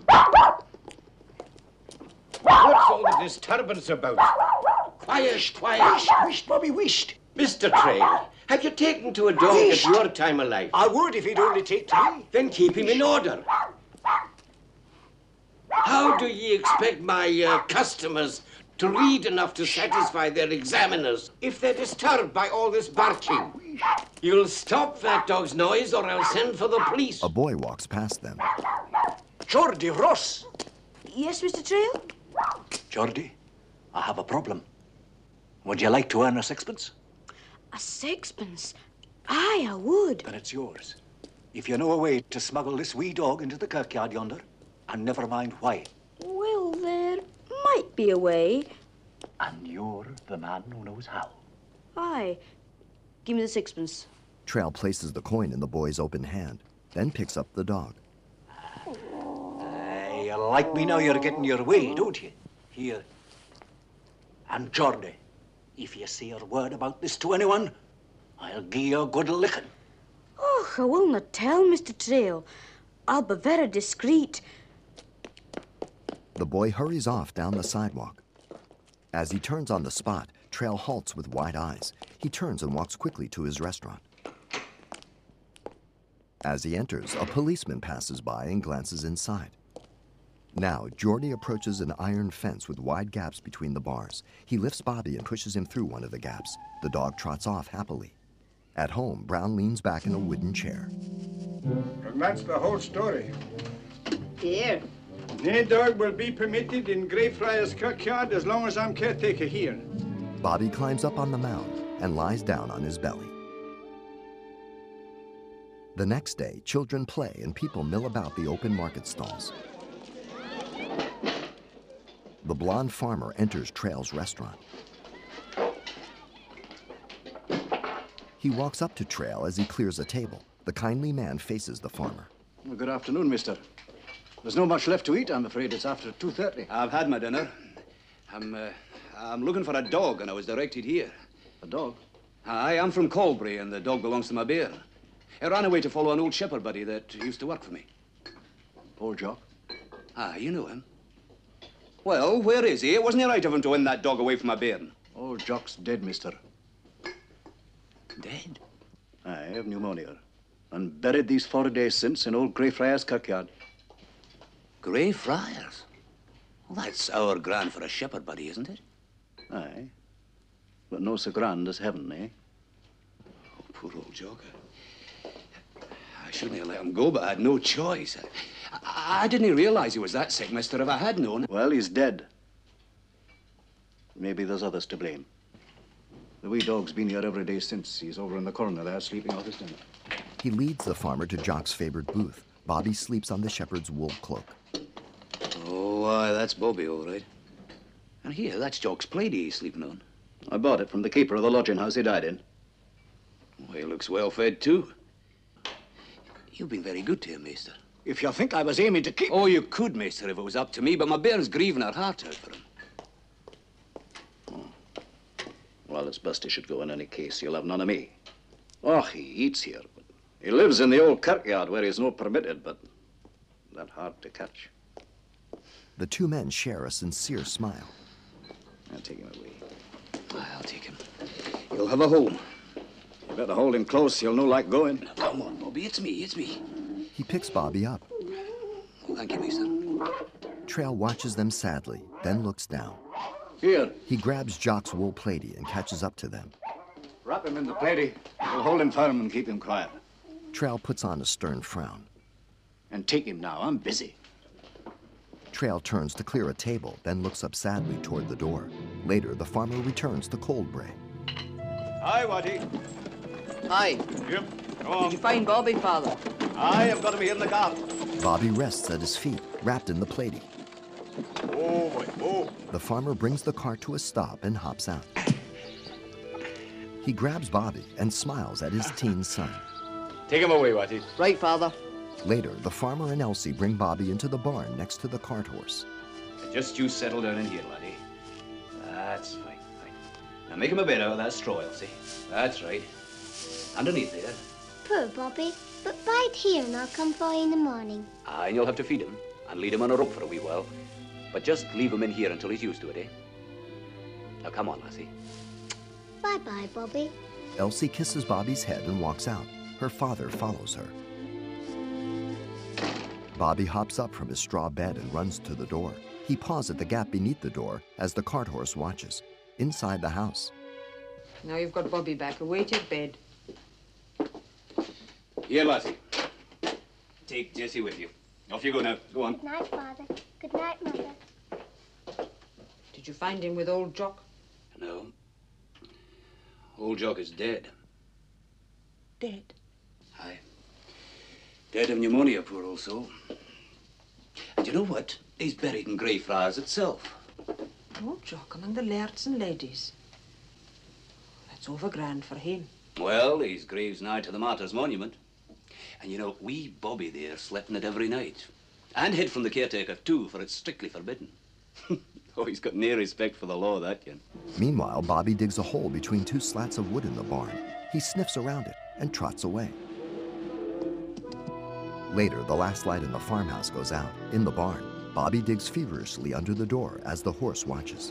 What's all the disturbance about? Quiet, quiet. Wisht, Bobby, wisht. Mr. Trail, have you taken to a dog at your time of life? I would if he'd only take to me. Then keep him in order. How do ye expect my customers to read enough to satisfy their examiners if they're disturbed by all this barking? You'll stop that dog's noise or I'll send for the police. A boy walks past them. Geordie Ross. Yes, Mr. Trail? Geordie, I have a problem. Would you like to earn a sixpence? A sixpence? Aye, I would. Then it's yours. If you know a way to smuggle this wee dog into the kirkyard yonder, and never mind why. Well, there might be a way. And you're the man who knows how. Aye. Give me the sixpence. Trail places the coin in the boy's open hand, then picks up the dog. You like me now you're getting your way, don't you? Here. And Geordie, if you say a word about this to anyone, I'll give you a good licking. Oh, I will not tell, Mr. Trail. I'll be very discreet. The boy hurries off down the sidewalk. As he turns on the spot, Trail halts with wide eyes. He turns and walks quickly to his restaurant. As he enters, a policeman passes by and glances inside. Now, Geordie approaches an iron fence with wide gaps between the bars. He lifts Bobby and pushes him through one of the gaps. The dog trots off happily. At home, Brown leans back in a wooden chair. And that's the whole story. Here. No dog will be permitted in Greyfriars Kirkyard as long as I'm caretaker here. Bobby climbs up on the mound and lies down on his belly. The next day, children play and people mill about the open market stalls. The blonde farmer enters Trail's restaurant. He walks up to Trail as he clears a table. The kindly man faces the farmer. Well, good afternoon, mister. There's not much left to eat, I'm afraid. It's after 2:30. I've had my dinner. I'm looking for a dog, and I was directed here. A dog? I am from Colbury, and the dog belongs to my bairn. I ran away to follow an old shepherd buddy that used to work for me. Old Jock? You know him. Well, where is he? Wasn't it right of him to win that dog away from my bairn? Old Jock's dead, mister. Dead? I have pneumonia. And buried these 4 days since in old Greyfriars Kirkyard. Greyfriars? Well, that's our grand for a shepherd buddy, isn't it? Aye. But no so grand as heaven, eh? Oh, poor old Jock. I shouldn't have let him go, but I had no choice. I didn't realize he was that sick, mister. If I had known... Well, he's dead. Maybe there's others to blame. The wee dog's been here every day since. He's over in the corner there, sleeping off his dinner. He leads the farmer to Jock's favorite booth. Bobby sleeps on the shepherd's wool cloak. Oh, aye, that's Bobby, all right. And here, that's Jock's plaidy he's sleeping on. I bought it from the keeper of the lodging house he died in. Well, he looks well fed, too. You've been very good to him, mister. If you think I was aiming to keep... Oh, you could, mister, if it was up to me, but my bairn's grieving her heart out for him. Well, it's best he should go in any case. You'll have none of me. Oh, he eats here. But he lives in the old kirkyard where he's no permitted, but that hard to catch. The two men share a sincere smile. I'll take him away. I'll take him. He'll have a home. You better hold him close. He'll no like going. Now, come on, Bobby. It's me. He picks Bobby up. Oh, thank you, mister. Trail watches them sadly, then looks down. Here. He grabs Jock's wool plaidy and catches up to them. Wrap him in the plaidy. We'll hold him firm and keep him quiet. Trail puts on a stern frown. And take him now. I'm busy. Trail turns to clear a table, then looks up sadly toward the door. Later, the farmer returns to Coldbray. Hi, Watty. Hi. Yep. Come on. Did you find Bobby, Father? I have got him here in the cart. Bobby rests at his feet, wrapped in the plaidy. Oh, boy. Oh. The farmer brings the cart to a stop and hops out. He grabs Bobby and smiles at his teen son. Take him away, Watty. Right, Father. Later, the farmer and Elsie bring Bobby into the barn next to the cart horse. Just you settle down in here, laddie. That's fine. Now make him a bed out of that straw, Elsie. That's right. Underneath there. Poor Bobby. But bide here and I'll come for you in the morning. And you'll have to feed him and lead him on a rope for a wee while. But just leave him in here until he's used to it, eh? Now come on, lassie. Bye-bye, Bobby. Elsie kisses Bobby's head and walks out. Her father follows her. Bobby hops up from his straw bed and runs to the door. He paws at the gap beneath the door as the cart horse watches. Inside the house. Now you've got Bobby back. Away to bed. Here, lassie. Take Jessie with you. Off you go now. Go on. Good night, Father. Good night, Mother. Did you find him with old Jock? No. Old Jock is dead. Dead? Aye. Dead of pneumonia, poor old soul. And you know what? He's buried in Greyfriars itself. Old Jock among the lairds and ladies. That's over grand for him. Well, his grave's nigh to the Martyrs' Monument. And you know, wee Bobby there slept in it every night. And hid from the caretaker, too, for it's strictly forbidden. Oh, he's got near respect for the law, that can. Meanwhile, Bobby digs a hole between two slats of wood in the barn. He sniffs around it and trots away. Later, the last light in the farmhouse goes out. In the barn, Bobby digs feverishly under the door as the horse watches.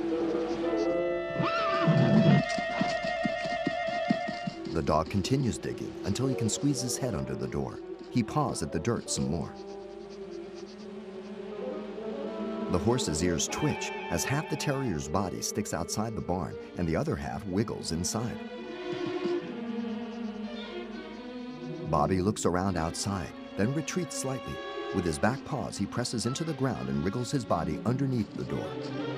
The dog continues digging until he can squeeze his head under the door. He paws at the dirt some more. The horse's ears twitch as half the terrier's body sticks outside the barn and the other half wiggles inside. Bobby looks around outside, then retreats slightly. With his back paws, he presses into the ground and wriggles his body underneath the door.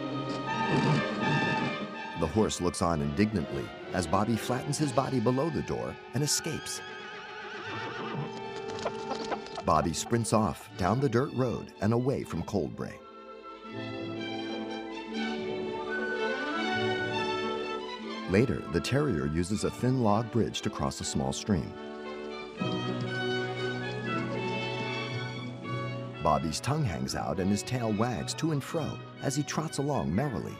The horse looks on indignantly as Bobby flattens his body below the door and escapes. Bobby sprints off down the dirt road and away from Coldbray. Later, the terrier uses a thin log bridge to cross a small stream. Bobby's tongue hangs out and his tail wags to and fro as he trots along merrily.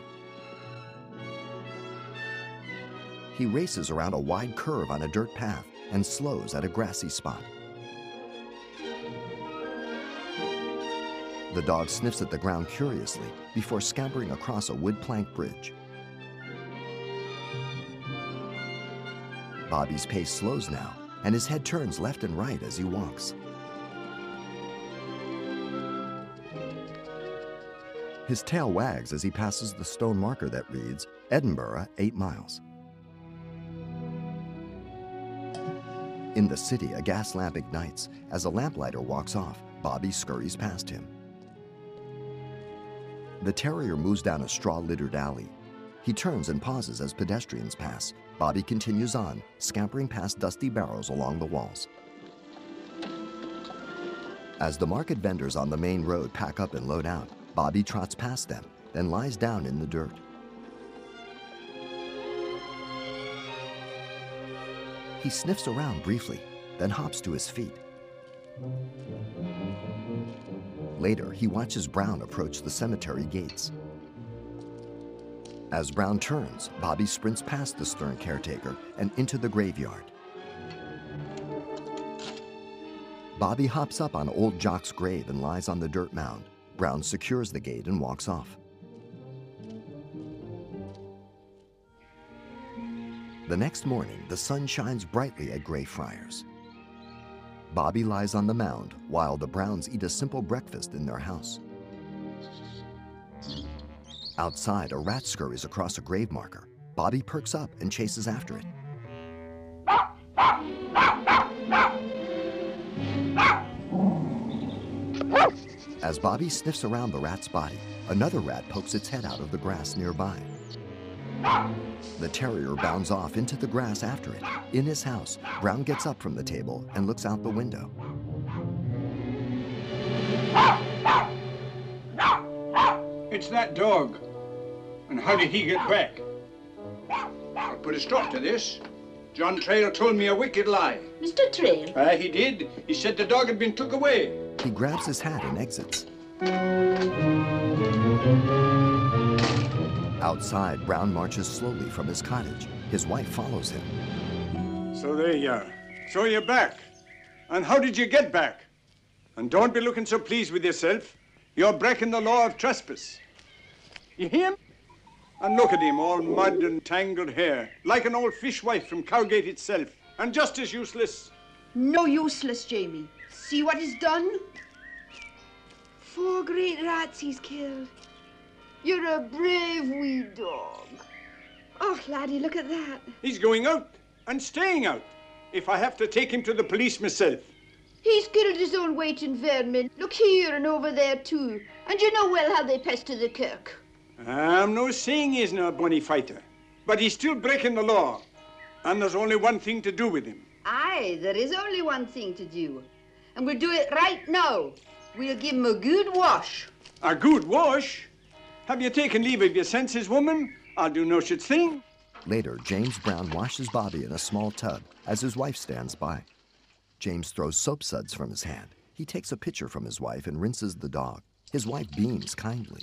He races around a wide curve on a dirt path and slows at a grassy spot. The dog sniffs at the ground curiously before scampering across a wood plank bridge. Bobby's pace slows now, and his head turns left and right as he walks. His tail wags as he passes the stone marker that reads, Edinburgh, 8 miles. In the city, a gas lamp ignites. As a lamplighter walks off, Bobby scurries past him. The terrier moves down a straw-littered alley. He turns and pauses as pedestrians pass. Bobby continues on, scampering past dusty barrows along the walls. As the market vendors on the main road pack up and load out, Bobby trots past them, then lies down in the dirt. He sniffs around briefly, then hops to his feet. Later, he watches Brown approach the cemetery gates. As Brown turns, Bobby sprints past the stern caretaker and into the graveyard. Bobby hops up on old Jock's grave and lies on the dirt mound. Brown secures the gate and walks off. The next morning, the sun shines brightly at Greyfriars. Bobby lies on the mound while the Browns eat a simple breakfast in their house. Outside, a rat scurries across a grave marker. Bobby perks up and chases after it. As Bobby sniffs around the rat's body, another rat pokes its head out of the grass nearby. The terrier bounds off into the grass after it. In his house, Brown gets up from the table and looks out the window. It's that dog. And how did he get back? I'll put a stop to this. John Trail told me a wicked lie. Mr. Trail? He did. He said the dog had been took away. He grabs his hat and exits. Outside, Brown marches slowly from his cottage. His wife follows him. So there you are. So you're back. And how did you get back? And don't be looking so pleased with yourself. You're breaking the law of trespass. You hear? And look at him, all mud and tangled hair, like an old fishwife from Cowgate itself, and just as useless. No useless, Jamie. See what he's done? 4 great rats he's killed. You're a brave wee dog. Oh, laddie, look at that. He's going out and staying out, if I have to take him to the police myself. He's killed his own weight in vermin. Look here and over there, too. And you know well how they pester the kirk. I'm no saying he's no bonny fighter, but he's still breaking the law. And there's only one thing to do with him. Aye, there is only one thing to do. And we'll do it right now. We'll give him a good wash. A good wash? Have you taken leave of your senses, woman? I'll do no such thing. Later, James Brown washes Bobby in a small tub as his wife stands by. James throws soap suds from his hand. He takes a pitcher from his wife and rinses the dog. His wife beams kindly.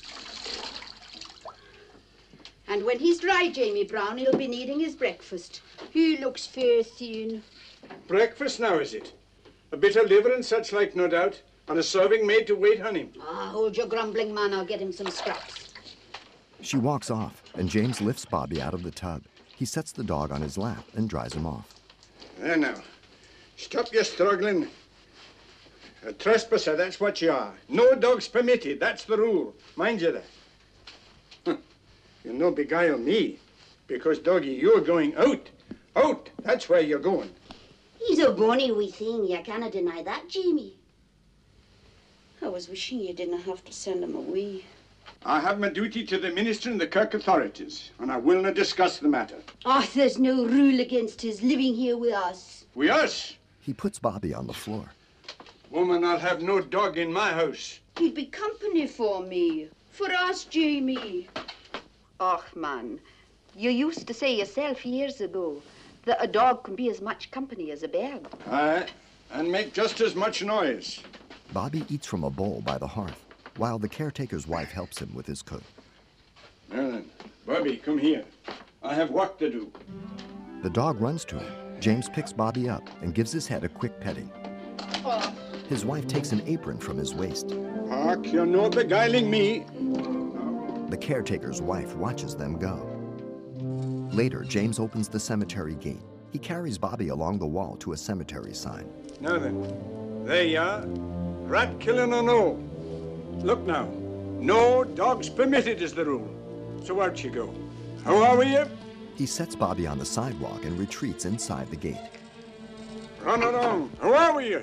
And when he's dry, Jamie Brown, he'll be needing his breakfast. He looks fair thin. Breakfast now, is it? A bit of liver and such like, no doubt, and a serving maid to wait on him. Ah, hold your grumbling, man. I'll get him some scraps. She walks off, and James lifts Bobby out of the tub. He sets the dog on his lap and dries him off. There now. Stop your struggling. A trespasser, that's what you are. No dogs permitted, that's the rule. Mind you that. You'll no beguile me, because, doggy, you're going out. Out, that's where you're going. He's a bonny wee thing. You cannot deny that, Jamie. I was wishing you didn't have to send him away. I have my duty to the minister and the kirk authorities, and I will not discuss the matter. Oh, there's no rule against his living here with us. With us? He puts Bobby on the floor. Woman, I'll have no dog in my house. He'd be company for me. For us, Jamie. Och, man. You used to say yourself years ago that a dog can be as much company as a bird. Aye, and make just as much noise. Bobby eats from a bowl by the hearth, while the caretaker's wife helps him with his coat. Now then, Bobby, come here. I have work to do. The dog runs to him. James picks Bobby up and gives his head a quick petting. His wife takes an apron from his waist. Hark, you're no beguiling me. The caretaker's wife watches them go. Later, James opens the cemetery gate. He carries Bobby along the wall to a cemetery sign. Now then, there you are. Rat killing or no. Look now, no dogs permitted is the rule. So out you go. How are we? He sets Bobby on the sidewalk and retreats inside the gate. Run along. How are we?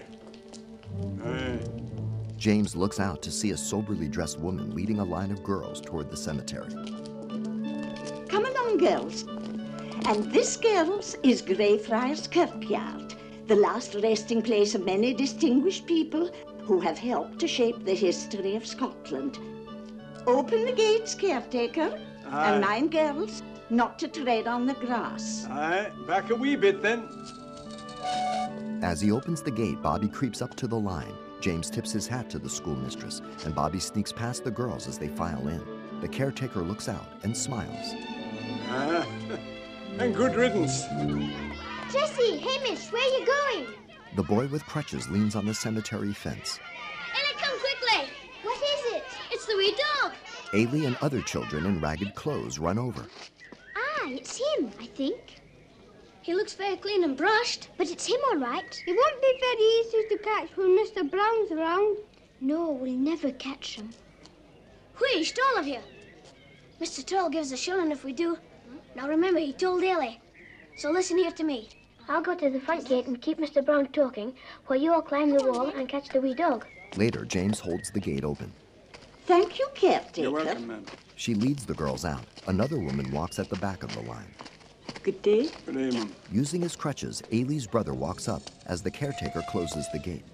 James looks out to see a soberly dressed woman leading a line of girls toward the cemetery. Come along, girls. And this, girls, is Greyfriars Kirkyard, the last resting place of many distinguished people who have helped to shape the history of Scotland. Open the gates, caretaker. Aye. And mind, girls, not to tread on the grass. Aye, back a wee bit then. As he opens the gate, Bobby creeps up to the line. James tips his hat to the schoolmistress, and Bobby sneaks past the girls as they file in. The caretaker looks out and smiles. Ah, and good riddance. Jessie, Hamish, where are you going? The boy with crutches leans on the cemetery fence. Ella, come quickly. What is it? It's the wee dog. Ailey and other children in ragged clothes run over. Ah, it's him, I think. He looks very clean and brushed, but it's him all right. He won't be very easy to catch when Mr. Brown's around. No, we'll never catch him. Wheesht, all of you. Mr. Troll gives a shilling if we do. Now remember, he told Ailey. So listen here to me. I'll go to the front gate and keep Mr. Brown talking while you all climb the wall and catch the wee dog. Later, James holds the gate open. Thank you, caretaker. You're welcome, ma'am. She leads the girls out. Another woman walks at the back of the line. Good day. Good day, ma'am. Using his crutches, Ailey's brother walks up as the caretaker closes the gate.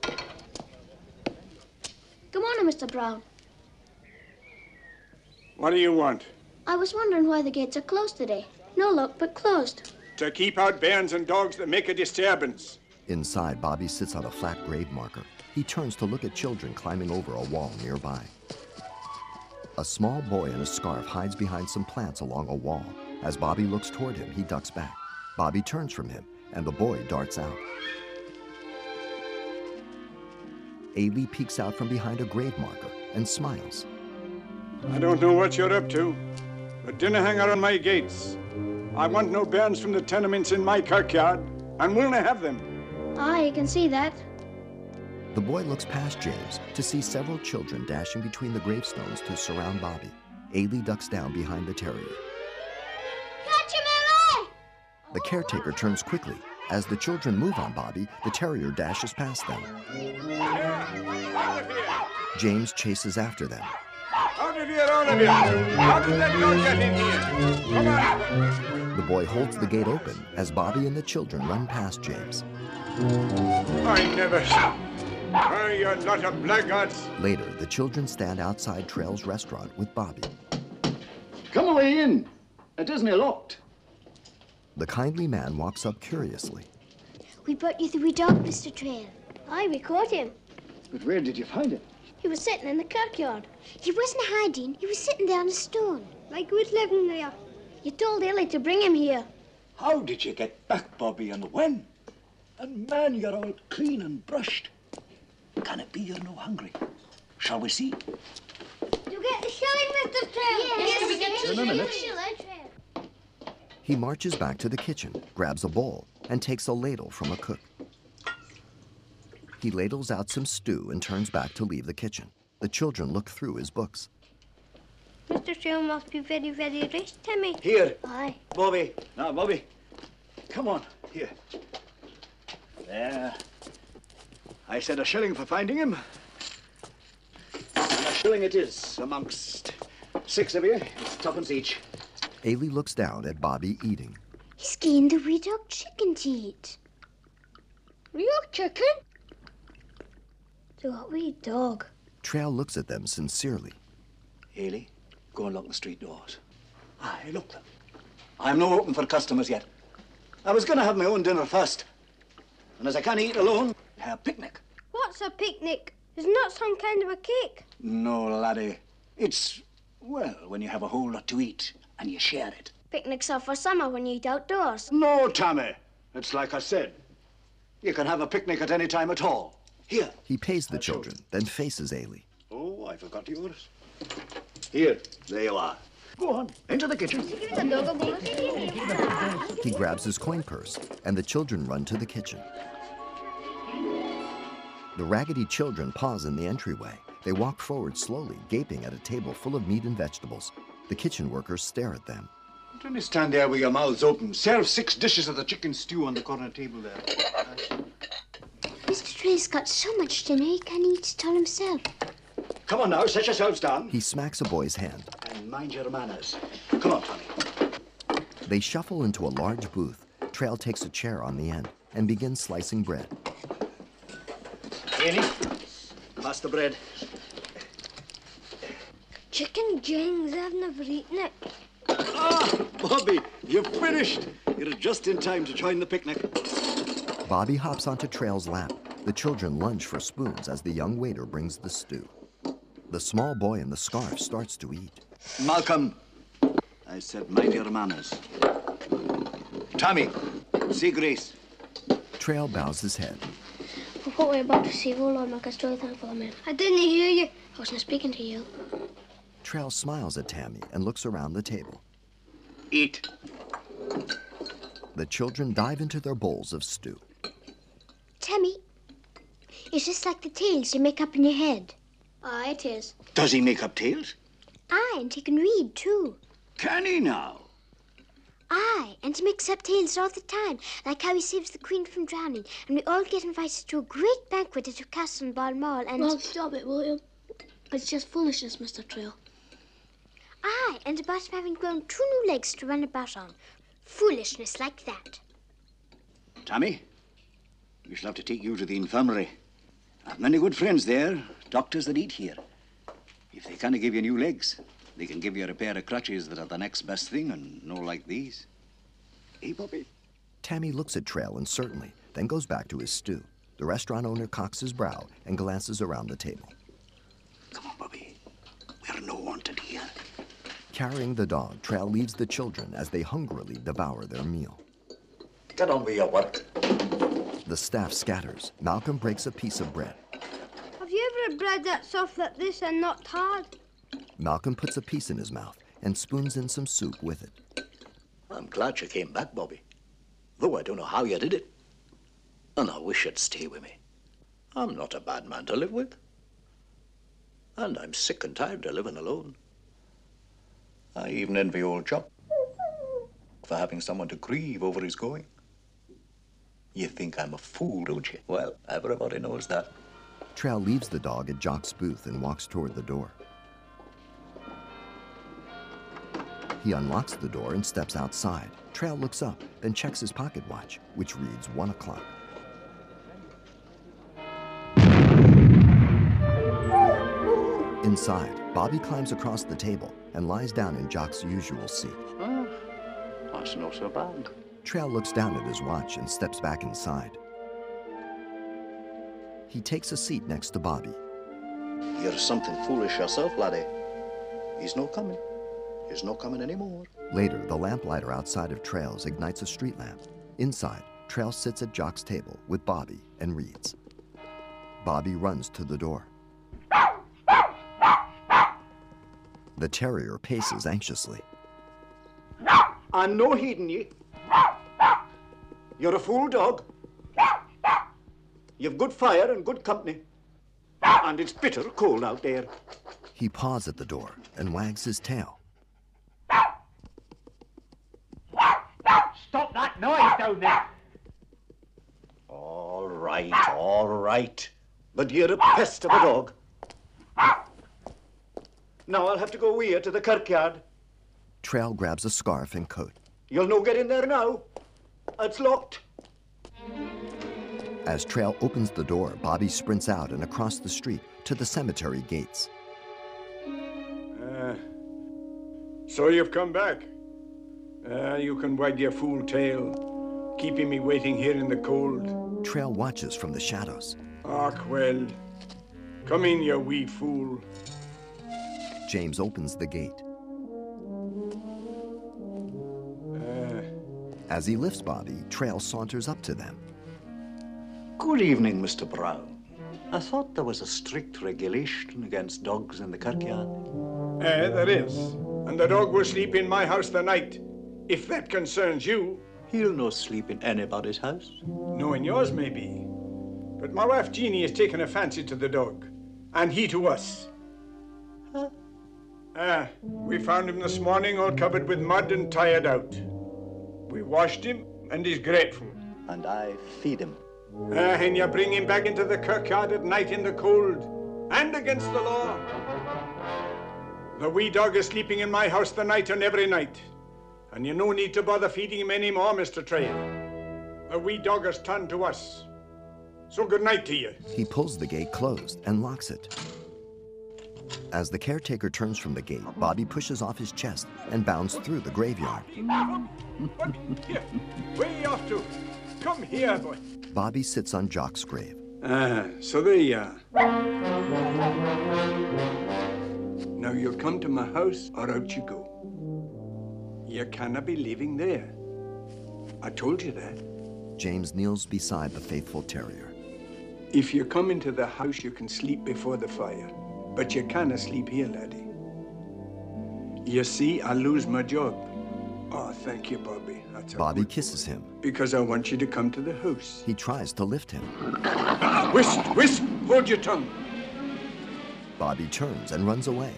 Good morning, Mr. Brown. What do you want? I was wondering why the gates are closed today. No luck, but closed. To keep out bairns and dogs that make a disturbance. Inside, Bobby sits on a flat grave marker. He turns to look at children climbing over a wall nearby. A small boy in a scarf hides behind some plants along a wall. As Bobby looks toward him, he ducks back. Bobby turns from him, and the boy darts out. Ailey peeks out from behind a grave marker and smiles. I don't know what you're up to, but dinna hang around my gates. I want no bairns from the tenements in my kirkyard, and will not have them. Ah, you can see that. The boy looks past James to see several children dashing between the gravestones to surround Bobby. Ailey ducks down behind the terrier. Catch him, Ella! The caretaker turns quickly. As the children move on Bobby, the terrier dashes past them. James chases after them. Out of here, all of you! How did that dog get in here? Come on! The boy holds the gate open as Bobby and the children run past James. I never saw. Oh, you lot of blackguards. Later, the children stand outside Trail's restaurant with Bobby. Come away in. It isn't locked. The kindly man walks up curiously. We brought you the wee dog, Mr. Trail. Aye, we caught him. But where did you find him? He was sitting in the kirkyard. He wasn't hiding. He was sitting there on a stone. Like he was living there. You told Ellie to bring him here. How did you get back, Bobby, and when? And man, you're all clean and brushed. Can it be you're no hungry? Shall we see? You get the shilling, Mr. Trail. Yes, we get In a minute. the shilling. He marches back to the kitchen, grabs a bowl, and takes a ladle from a cook. He ladles out some stew and turns back to leave the kitchen. The children look through his books. Mr. Trail must be very, very rich, Timmy. Here. Aye. Bobby. Now, Bobby. Come on, here. There. I said a shilling for finding him. And a shilling it is amongst 6 of you. It's 2pence each. Ailey looks down at Bobby eating. He skinned a wee dog chicken to eat. Real chicken? To a wee dog. Trail looks at them sincerely. Ailey, go and lock the street doors. Aye, lock them. I'm not open for customers yet. I was going to have my own dinner first. And as I can't eat alone, I have a picnic. What's a picnic? Isn't that some kind of a cake? No, laddie. It's, well, when you have a whole lot to eat and you share it. Picnics are for summer when you eat outdoors. No, Tammy. It's like I said. You can have a picnic at any time at all. Here. He pays the children, then faces Ailey. Oh, I forgot yours. Here, there you are. Go on, into the kitchen. He grabs his coin purse, and the children run to the kitchen. The raggedy children pause in the entryway. They walk forward slowly, gaping at a table full of meat and vegetables. The kitchen workers stare at them. Don't you stand there with your mouths open. Serve 6 dishes of the chicken stew on the corner table there. Mr. Trail's got so much dinner he can't eat it all himself. Come on now, set yourselves down. He smacks a boy's hand. And mind your manners. Come on, Tommy. They shuffle into a large booth. Trail takes a chair on the end and begins slicing bread. Annie, pass the bread. Chicken jings, I've never eaten it. Ah, Bobby, you've finished. You're just in time to join the picnic. Bobby hops onto Trail's lap. The children lunge for spoons as the young waiter brings the stew. The small boy in the scarf starts to eat. Malcolm, I said mind your manners. Tommy, see Grace. Trail bows his head. What were you about to say? Oh, Lord, make us joy thankful, man. I didn't hear you. I wasn't speaking to you. Trail smiles at Tammy and looks around the table. Eat. The children dive into their bowls of stew. Tammy, it's just like the tales you make up in your head. Aye, it is. Does he make up tales? Aye, and he can read, too. Can he now? Aye, and he makes up tales all the time, like how he saves the Queen from drowning, and we all get invited to a great banquet at your castle in Balmoral, and... Well, stop it, will you? It's just foolishness, Mr. Trail. Aye, and about him having grown 2 new legs to run about on. Foolishness like that. Tommy, we shall have to take you to the infirmary. I have many good friends there, doctors that eat here. If they can't give you new legs, they can give you a pair of crutches that are the next best thing and no like these. Hey, Bobby. Tammy looks at Trail uncertainly, then goes back to his stew. The restaurant owner cocks his brow and glances around the table. Come on, Bobby. We're no wanted here. Carrying the dog, Trail leaves the children as they hungrily devour their meal. Get on with your work. The staff scatters. Malcolm breaks a piece of bread. Have you ever had bread that's soft like this and not hard? Malcolm puts a piece in his mouth and spoons in some soup with it. I'm glad you came back, Bobby. Though I don't know how you did it. And I wish you'd stay with me. I'm not a bad man to live with. And I'm sick and tired of living alone. I even envy old Jock for having someone to grieve over his going. You think I'm a fool, don't you? Well, everybody knows that. Trail leaves the dog at Jock's booth and walks toward the door. He unlocks the door and steps outside. Trail looks up, then checks his pocket watch, which reads 1 o'clock. Inside, Bobby climbs across the table and lies down in Jock's usual seat. That's not so bad. Trail looks down at his watch and steps back inside. He takes a seat next to Bobby. You're something foolish yourself, laddie. He's no coming. He's no coming anymore. Later, the lamplighter outside of Trail's ignites a street lamp. Inside, Trail sits at Jock's table with Bobby and reads. Bobby runs to the door. The terrier paces anxiously. I'm no heeding ye. You're a fool dog. You've good fire and good company. And it's bitter cold out there. He paws at the door and wags his tail. Stop that noise down there! All right. But you're a pest of a dog. Now I'll have to go with you to the kirkyard. Trail grabs a scarf and coat. You'll no get in there now. It's locked. As Trail opens the door, Bobby sprints out and across the street to the cemetery gates. So you've come back. You can wag your fool tail, keeping me waiting here in the cold. Trail watches from the shadows. Ach, well. Come in, you wee fool. James opens the gate. As he lifts Bobby, Trail saunters up to them. Good evening, Mr. Brown. I thought there was a strict regulation against dogs in the kirkyard. There is. And the dog will sleep in my house the night, if that concerns you. He'll no sleep in anybody's house. No, in yours, maybe. But my wife, Jeannie, has taken a fancy to the dog, and he to us. Huh? We found him this morning all covered with mud and tired out. We washed him, and he's grateful. And I feed him. And you bring him back into the kirkyard at night in the cold, and against the law. The wee dog is sleeping in my house the night and every night. And you no need to bother feeding him any more, Mr. Trail. The wee dog has turned to us. So good night to you. He pulls the gate closed and locks it. As the caretaker turns from the gate, Bobby pushes off his chest and bounds through the graveyard. What? Here, where are you off to? Come here, boy. Bobby sits on Jock's grave. So there you are. Now you come to my house or out you go. You cannot be living there. I told you that. James kneels beside the faithful terrier. If you come into the house, you can sleep before the fire. But you cannot sleep here, laddie. You see, I lose my job. Oh, thank you, Bobby. Bobby kisses him. Because I want you to come to the house. He tries to lift him. Whist, whist, hold your tongue. Bobby turns and runs away.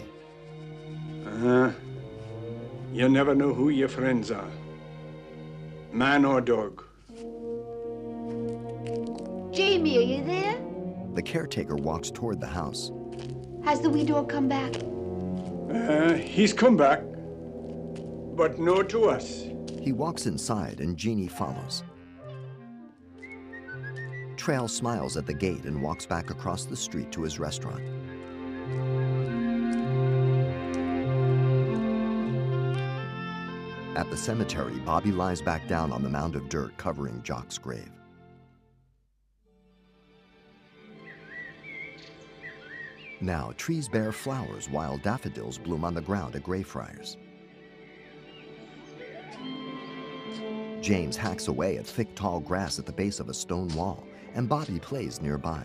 You never know who your friends are. Man or dog. Jamie, are you there? The caretaker walks toward the house. Has the wee dog come back? He's come back, but no to us. He walks inside and Jeannie follows. Trail smiles at the gate and walks back across the street to his restaurant. At the cemetery, Bobby lies back down on the mound of dirt covering Jock's grave. Now, trees bear flowers while daffodils bloom on the ground at Greyfriars. James hacks away at thick, tall grass at the base of a stone wall, and Bobby plays nearby.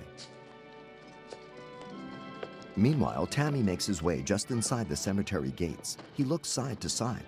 Meanwhile, Tammy makes his way just inside the cemetery gates. He looks side to side.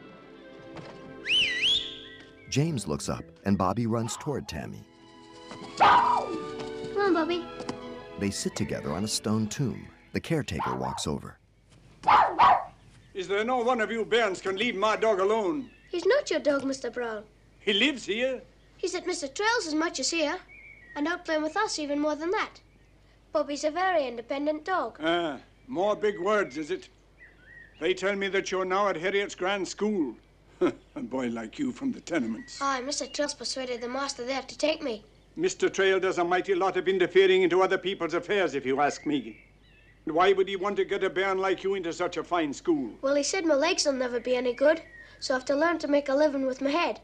James looks up, and Bobby runs toward Tammy. Come on, Bobby. They sit together on a stone tomb. The caretaker walks over. Is there no one of you bairns can leave my dog alone? He's not your dog, Mr. Brown. He lives here. He's at Mr. Trail's as much as here, and out playing with us even more than that. Bobby's a very independent dog. More big words, is it? They tell me that you're now at Harriet's grand school. A boy like you from the tenements. Aye, Mr. Trail's persuaded the master there to take me. Mr. Trail does a mighty lot of interfering into other people's affairs, if you ask me. Why would he want to get a bairn like you into such a fine school? Well, he said my legs will never be any good, so I have to learn to make a living with my head.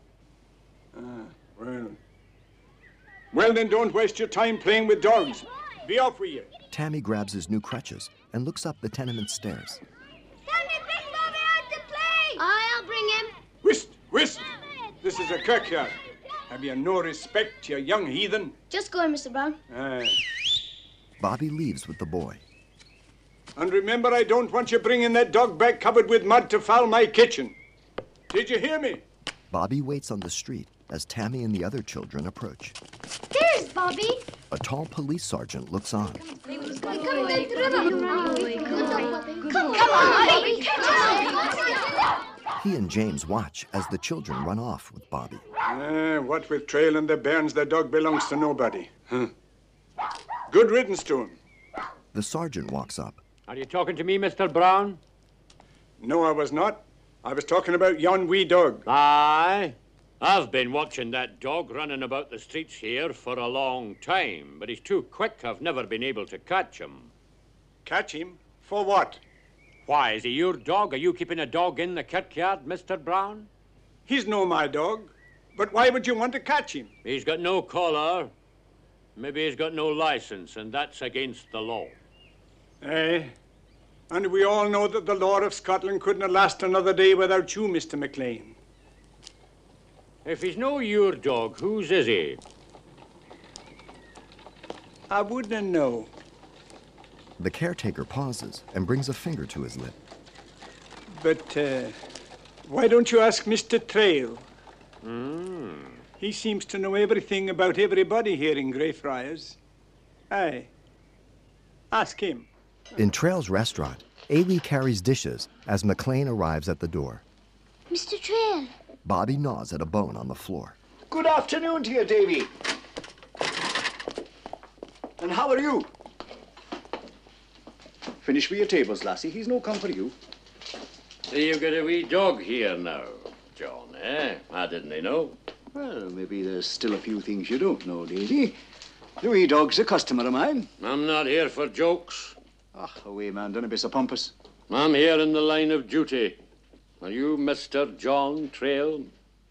Well, then don't waste your time playing with dogs. Be off with you. Tammy grabs his new crutches and looks up the tenement stairs. Tammy, bring Bobby out to play! Aye, I'll bring him. Whist, whist! This is a kirkyard. Have you no respect, you young heathen? Just go in, Mr. Brown. Bobby leaves with the boy. And remember, I don't want you bringing that dog back covered with mud to foul my kitchen. Did you hear me? Bobby waits on the street as Tammy and the other children approach. There's Bobby. A tall police sergeant looks on. Come on, Bobby. He and James watch as the children run off with Bobby. What with Trail and the bairns, the dog belongs to nobody. Good riddance to him. The sergeant walks up. Are you talking to me, Mr. Brown? No, I was not. I was talking about yon wee dog. Aye. I've been watching that dog running about the streets here for a long time, but he's too quick. I've never been able to catch him. Catch him? For what? Why, is he your dog? Are you keeping a dog in the kirkyard, Mr. Brown? He's no my dog. But why would you want to catch him? He's got no collar. Maybe he's got no license, and that's against the law. Aye. And we all know that the law of Scotland couldn't last another day without you, Mr. McLean. If he's no your dog, whose is he? I wouldn't know. The caretaker pauses and brings a finger to his lip. But why don't you ask Mr. Trail? He seems to know everything about everybody here in Greyfriars. Aye. Ask him. In Trail's restaurant, Ailey carries dishes as McLean arrives at the door. Mr. Trail. Bobby gnaws at a bone on the floor. Good afternoon to you, Davy. And how are you? Finish with your tables, lassie. He's no come for you. So you've got a wee dog here now, John, eh? I didn't know. Well, maybe there's still a few things you don't know, Davy. The wee dog's a customer of mine. I'm not here for jokes. Ah, away, man. Don't be so pompous. I'm here in the line of duty. Are you Mr. John Trail?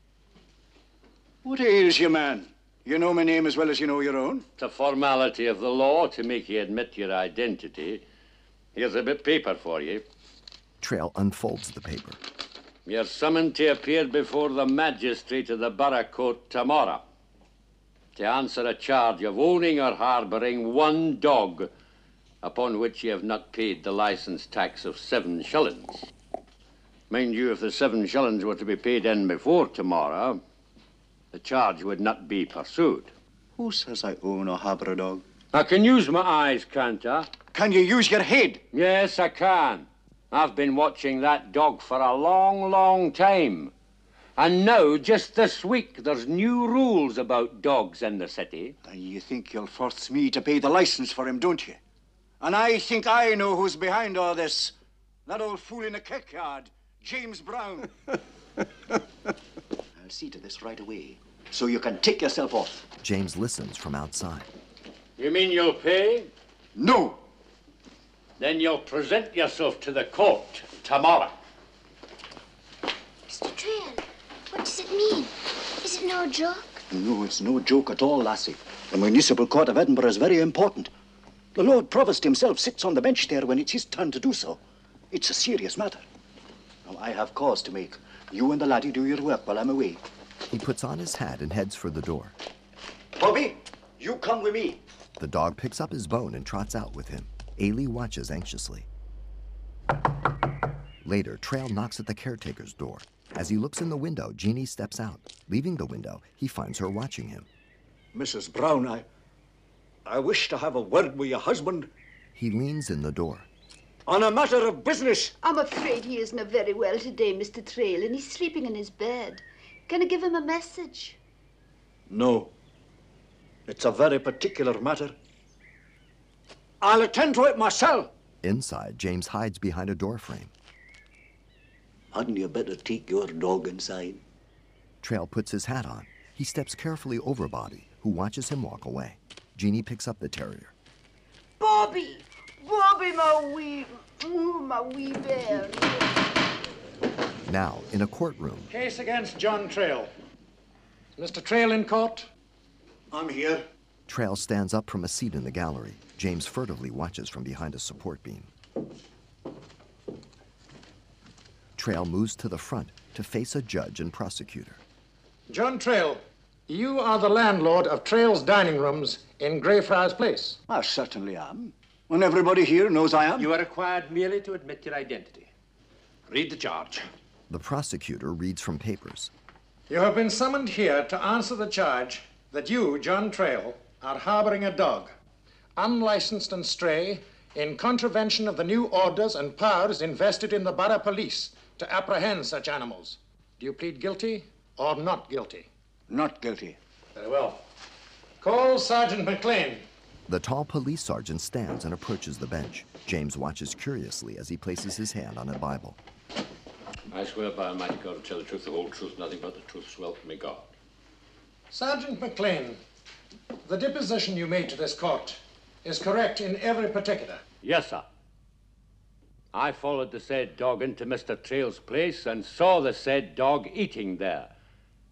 What ails you, man? You know my name as well as you know your own. It's a formality of the law to make you admit your identity. Here's a bit of paper for you. Trail unfolds the paper. You're summoned to appear before the magistrate of the borough court tomorrow to answer a charge of owning or harbouring one dog upon which you have not paid the licence tax of 7 shillings. Mind you, if the 7 shillings were to be paid in before tomorrow, the charge would not be pursued. Who says I own or harbour a dog? I can use my eyes, can't I? Can you use your head? Yes, I can. I've been watching that dog for a long, long time. And now, just this week, there's new rules about dogs in the city. And you think you'll force me to pay the licence for him, don't you? And I think I know who's behind all this. That old fool in the kirkyard, James Brown. I'll see to this right away, so you can take yourself off. James listens from outside. You mean you'll pay? No. Then you'll present yourself to the court tomorrow. Mr. Trail, what does it mean? Is it no joke? No, it's no joke at all, lassie. The Municipal Court of Edinburgh is very important. The Lord Provost himself sits on the bench there when it's his turn to do so. It's a serious matter. Now, I have cause to make. You and the laddie do your work while I'm away. He puts on his hat and heads for the door. Bobby, you come with me. The dog picks up his bone and trots out with him. Ailey watches anxiously. Later, Trail knocks at the caretaker's door. As he looks in the window, Jeannie steps out. Leaving the window, he finds her watching him. Mrs. Brown, I wish to have a word with your husband. He leans in the door. On a matter of business. I'm afraid he isn't very well today, Mr. Trail, and he's sleeping in his bed. Can I give him a message? No. It's a very particular matter. I'll attend to it myself. Inside, James hides behind a door frame. Hadn't you better take your dog inside? Trail puts his hat on. He steps carefully over Bobby, who watches him walk away. Jeannie picks up the terrier. Bobby! Bobby, my wee bear. Now, in a courtroom. Case against John Trail. Is Mr. Trail in court? I'm here. Trail stands up from a seat in the gallery. James furtively watches from behind a support beam. Trail moves to the front to face a judge and prosecutor. John Trail, you are the landlord of Trail's Dining Rooms in Greyfriars Place. I certainly am. And everybody here knows I am. You are required merely to admit your identity. Read the charge. The prosecutor reads from papers. You have been summoned here to answer the charge that you, John Trail, are harboring a dog, unlicensed and stray, in contravention of the new orders and powers invested in the borough police to apprehend such animals. Do you plead guilty or not guilty? Not guilty. Very well. Call Sergeant McLean. The tall police sergeant stands and approaches the bench. James watches curiously as he places his hand on a Bible. I swear by Almighty God to tell the truth, the whole truth, nothing but the truth, so help me God. Sergeant McLean, the deposition you made to this court is correct in every particular. Yes, sir. I followed the said dog into Mr. Trail's place and saw the said dog eating there.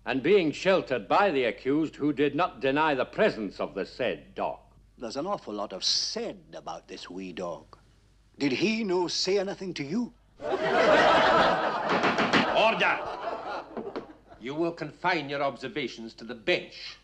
and being sheltered by the accused who did not deny the presence of the said dog. There's an awful lot of said about this wee dog. Did he no say anything to you? Order! You will confine your observations to the bench.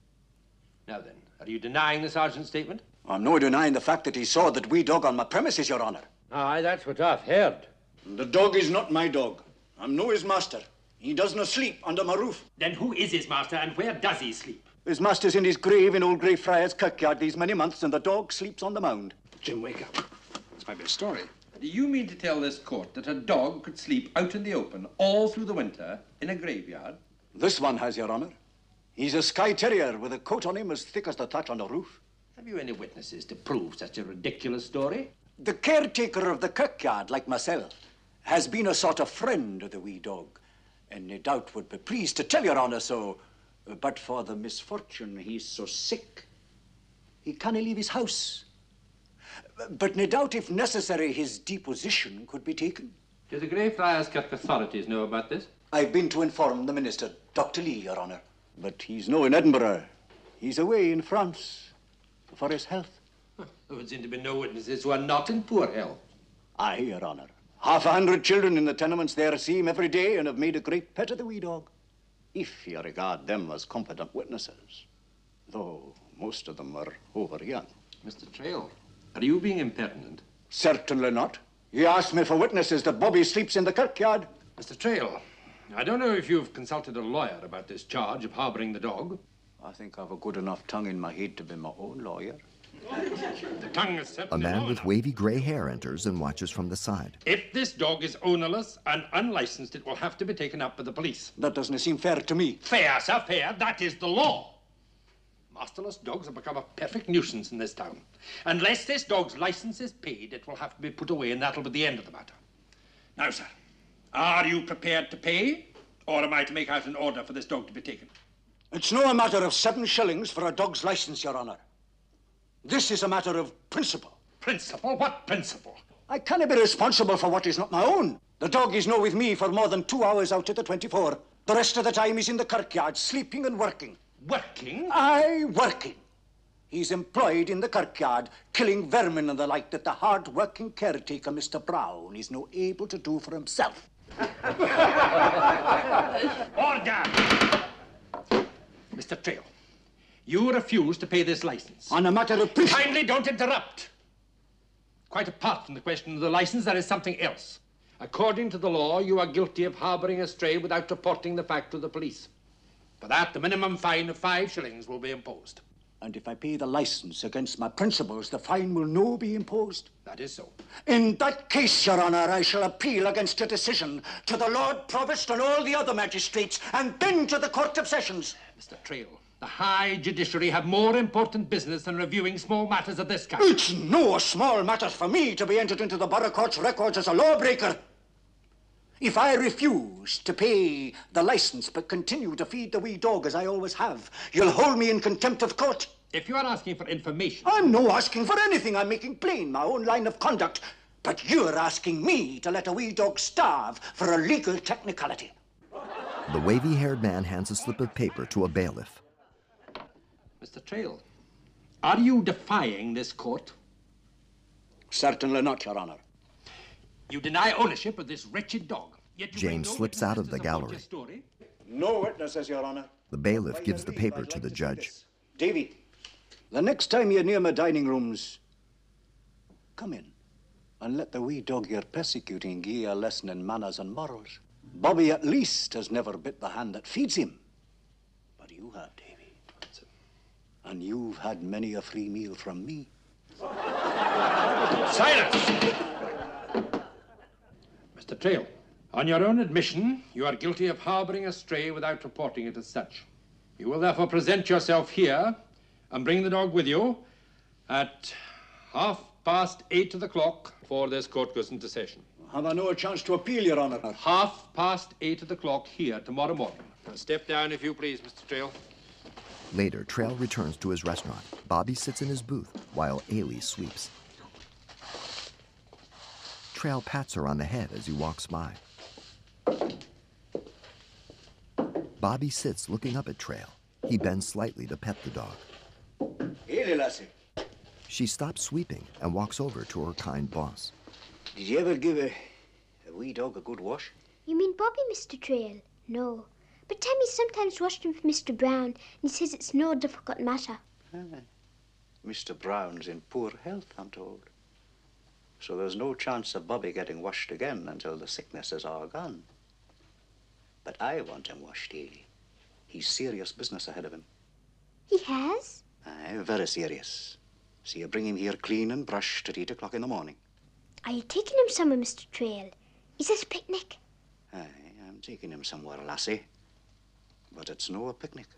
Now then, are you denying the sergeant's statement? I'm no denying the fact that he saw that wee dog on my premises, Your Honor. Aye, that's what I've heard. The dog is not my dog. I'm no his master. He does not sleep under my roof. Then who is his master and where does he sleep? His master's in his grave in old Greyfriars Kirkyard these many months, and the dog sleeps on the mound. Jim, wake up. This might be a story. Do you mean to tell this court that a dog could sleep out in the open all through the winter in a graveyard? This one has, Your Honor. He's a Skye Terrier with a coat on him as thick as the thatch on the roof. Have you any witnesses to prove such a ridiculous story? The caretaker of the kirkyard, like myself, has been a sort of friend of the wee dog, and no doubt would be pleased to tell Your Honor so, but for the misfortune he's so sick, he can't leave his house. But no doubt, if necessary, his deposition could be taken. Do the Greyfriars Kirk authorities know about this? I've been to inform the minister, Dr. Lee, Your Honor. But he's no in Edinburgh. He's away in France for his health. There would seem to be no witnesses who are not in poor health. Aye, Your Honor. 100 children in the tenements there see him every day and have made a great pet of the wee dog. If you regard them as competent witnesses. Though most of them are over young. Mr. Trail, are you being impertinent? Certainly not. You asked me for witnesses that Bobby sleeps in the kirkyard. Mr. Trail, I don't know if you've consulted a lawyer about this charge of harboring the dog. I think I've a good enough tongue in my head to be my own lawyer. The tongue is A man with wavy gray hair enters and watches from the side. If this dog is ownerless and unlicensed, it will have to be taken up with the police. That doesn't seem fair to me. Fair, sir, fair. That is the law. Masterless dogs have become a perfect nuisance in this town. Unless this dog's license is paid, it will have to be put away, and that'll be the end of the matter. Now, sir, are you prepared to pay, or am I to make out an order for this dog to be taken? It's no a matter of 7 shillings for a dog's license, Your Honor. This is a matter of principle. Principle? What principle? I can't be responsible for what is not my own. The dog is no with me for more than 2 hours out of the 24. The rest of the time he's in the kirkyard, sleeping and working. Working? Aye, working. He's employed in the kirkyard, killing vermin and the like that the hard-working caretaker, Mr. Brown, is no able to do for himself. Order! Mr. Trail, you refuse to pay this license. On a matter of principle. Kindly don't interrupt. Quite apart from the question of the license, there is something else. According to the law, you are guilty of harboring a stray without reporting the fact to the police. For that, the minimum fine of 5 shillings will be imposed. And if I pay the license against my principles, the fine will no be imposed? That is so. In that case, Your Honor, I shall appeal against your decision to the Lord Provost and all the other magistrates, and then to the Court of Sessions. Mr. Trail, the High Judiciary have more important business than reviewing small matters of this kind. It's no small matter for me to be entered into the Borough Court's records as a lawbreaker. If I refuse to pay the license but continue to feed the wee dog as I always have, you'll hold me in contempt of court. If you are asking for information... I'm no asking for anything. I'm making plain my own line of conduct. But you're asking me to let a wee dog starve for a legal technicality. The wavy-haired man hands a slip of paper to a bailiff. Mr. Trail, are you defying this court? Certainly not, Your Honor. You deny ownership of this wretched dog. Yet you James slips out of the gallery. No witnesses, Your Honor. The bailiff gives the paper to the judge. Davy, the next time you're near my dining rooms, come in and let the wee dog you're persecuting give you a lesson in manners and morals. Bobby, at least, has never bit the hand that feeds him. But you have, Davy. And you've had many a free meal from me. Silence! Mr. Trail, on your own admission, you are guilty of harboring a stray without reporting it as such. You will therefore present yourself here and bring the dog with you at 8:30 of the clock before this court goes into session. Have I no chance to appeal, Your Honor? 8:30 of the clock here tomorrow morning. Now step down, if you please, Mr. Trail. Later, Trail returns to his restaurant. Bobby sits in his booth while Ailey sweeps. Trail pats her on the head as he walks by. Bobby sits looking up at Trail. He bends slightly to pet the dog. Ailey, lassie. She stops sweeping and walks over to her kind boss. Did you ever give a wee dog a good wash? You mean Bobby, Mr. Trail? No. But Tammy sometimes washed him for Mr. Brown, and he says it's no difficult matter. Mr. Brown's in poor health, I'm told. So there's no chance of Bobby getting washed again until the sickness is all gone. But I want him washed, Ailey. He's serious business ahead of him. He has? Aye, very serious. So you bring him here clean and brushed at 8 o'clock in the morning. Are you taking him somewhere, Mr. Trail? Is this a picnic? Aye, I'm taking him somewhere, lassie. But it's no a picnic.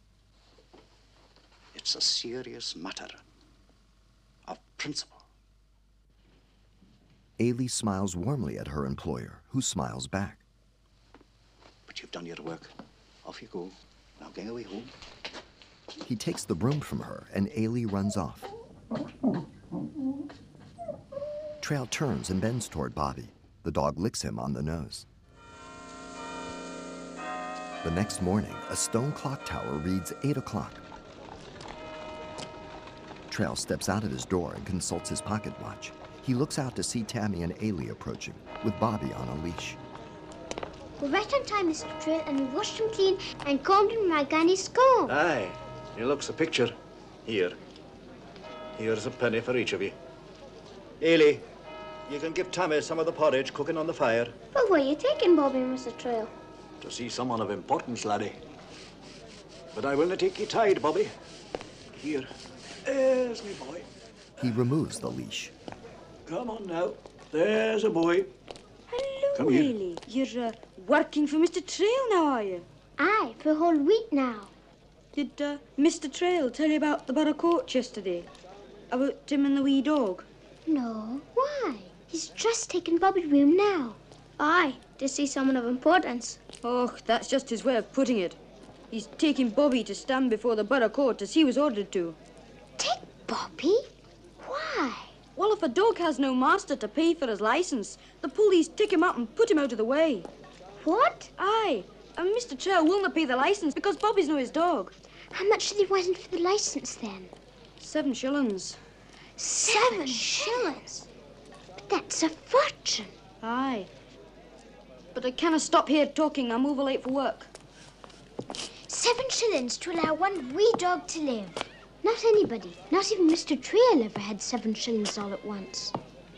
It's a serious matter of principle. Ailey smiles warmly at her employer, who smiles back. But you've done your work. Off you go. Now get away home. He takes the broom from her, and Ailey runs off. Trail turns and bends toward Bobby. The dog licks him on the nose. The next morning, a stone clock tower reads 8 o'clock. Trail steps out of his door and consults his pocket watch. He looks out to see Tammy and Ailey approaching, with Bobby on a leash. We're right on time, Mr. Trail, and we washed him clean and combed him with my granny's comb. Aye, he looks a picture. Here. Here's a penny for each of you. Ailey, you can give Tammy some of the porridge cooking on the fire. But where are you taking Bobby, Mr. Trail? To see someone of importance, laddie. But I will not take you tied, Bobby. Here. There's me boy. He removes the leash. Come on now. There's a boy. Hello, Come here. Ailey. You're working for Mr. Trail now, are you? Aye, for a whole week now. Did Mr. Trail tell you about the borough court yesterday? About Tim and the wee dog? No. Why? He's just taken Bobby's room now. Aye, to see someone of importance. Oh, that's just his way of putting it. He's taking Bobby to stand before the borough court as he was ordered to. Take Bobby? Why? Well, if a dog has no master to pay for his license, the police pick him up and put him out of the way. What? Aye, and Mr. Trail will not pay the license because Bobby's no his dog. How much did he want for the license then? 7 shillings. 7 shillings? But that's a fortune. Aye. But I can't stop here talking. I'm over late for work. 7 shillings to allow one wee dog to live. Not anybody, not even Mr. Trail ever had 7 shillings all at once.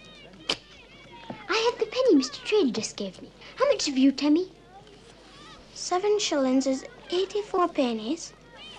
I have the penny Mr. Trail just gave me. How much have you, Tammy? 7 shillings is 84 pennies,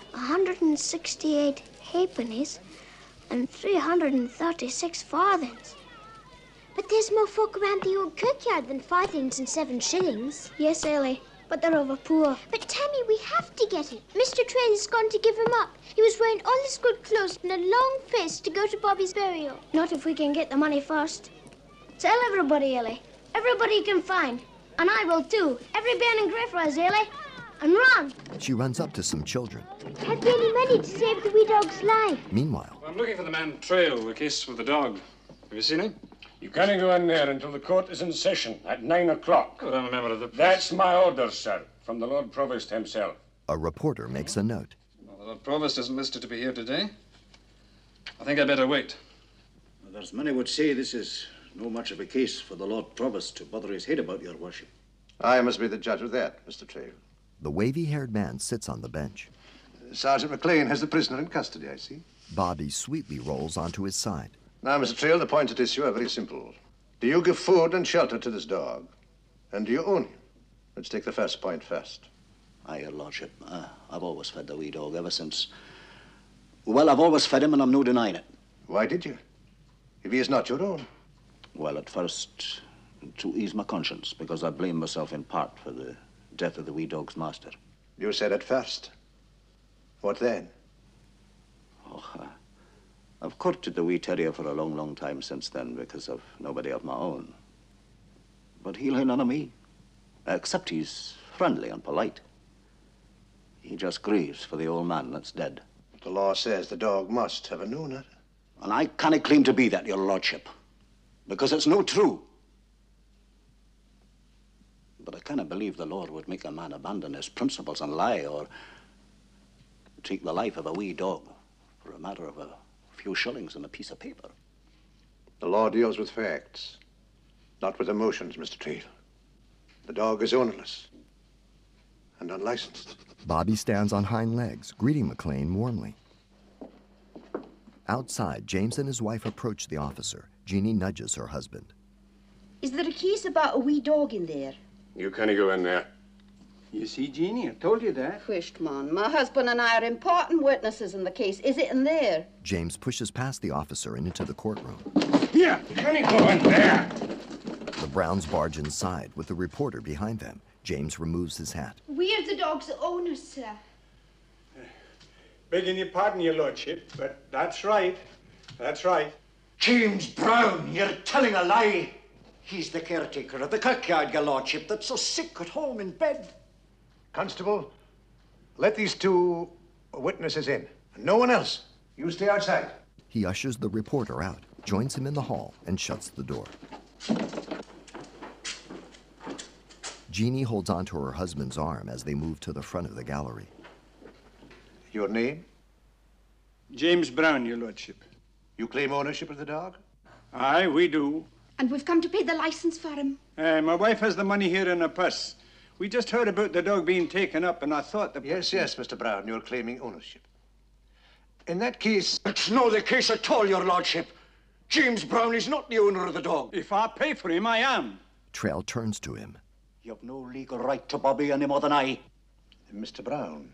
168 halfpennies, and 336 farthings. But there's more folk around the old kirkyard than farthings and 7 shillings. Yes, Ailey, but they're over poor. But Tammy, we have to get it. Mr. Trail has gone to give him up. He was wearing all his good clothes and a long face to go to Bobby's burial. Not if we can get the money first. Tell everybody, Ailey. Everybody you can find. And I will too. Every bairn in Greyfriars, Ailey. And run! She runs up to some children. Have you any money to save the wee dog's life? Meanwhile, I'm looking for the man Trail, the case with the dog. Have you seen him? You can't go in there until the court is in session at 9 o'clock. Well, I'm a member of the... That's my order, sir, from the Lord Provost himself. A reporter makes a note. Well, the Lord Provost isn't listed to be here today. I think I'd better wait. Well, there's many would say this is no much of a case for the Lord Provost to bother his head about, your worship. I must be the judge of that, Mr. Trail. The wavy-haired man sits on the bench. Sergeant McLean has the prisoner in custody, I see. Bobby sweetly rolls onto his side. Now, Mr. Trail, the points at issue are very simple. Do you give food and shelter to this dog? And do you own him? Let's take the first point first. Aye, your lordship. I've always fed the wee dog ever since. Well, I've always fed him and I'm no denying it. Why did you? If he is not your own. Well, at first, to ease my conscience, because I blame myself in part for the death of the wee dog's master. You said at first. What then? Oh, I've courted the wee terrier for a long, long time since then because of nobody of my own. But he'll have none of me, except he's friendly and polite. He just grieves for the old man that's dead. The law says the dog must have a new owner. And I can't claim to be that, your lordship, because it's no true. But I cannot believe the Lord would make a man abandon his principles and lie, or take the life of a wee dog for a matter of a few shillings and a piece of paper. The law deals with facts, not with emotions, Mr. Trail. The dog is ownerless and unlicensed. Bobby stands on hind legs, greeting McLean warmly. Outside, James and his wife approach the officer. Jeannie nudges her husband. Is there a case about a wee dog in there? You can't go in there. You see, Jeannie, I told you that. Whisht, man. My husband and I are important witnesses in the case. Is it in there? James pushes past the officer and into the courtroom. Here, can you go in there? The Browns barge inside with the reporter behind them. James removes his hat. We're the dog's owners, sir. Begging your pardon, your lordship, but that's right. That's right. James Brown, you're telling a lie. He's the caretaker of the kirkyard, your lordship, that's so sick at home in bed. Constable, let these two witnesses in. And no one else. You stay outside. He ushers the reporter out, joins him in the hall, and shuts the door. Jeannie holds onto her husband's arm as they move to the front of the gallery. Your name? James Brown, your lordship. You claim ownership of the dog? Aye, we do. And we've come to pay the license for him. My wife has the money here in her purse. We just heard about the dog being taken up, and I thought that... Yes, Mr. Brown, you're claiming ownership. In that case... It's no the case at all, your lordship. James Brown is not the owner of the dog. If I pay for him, I am. Trail turns to him. You've no legal right to Bobby any more than I. Mr. Brown,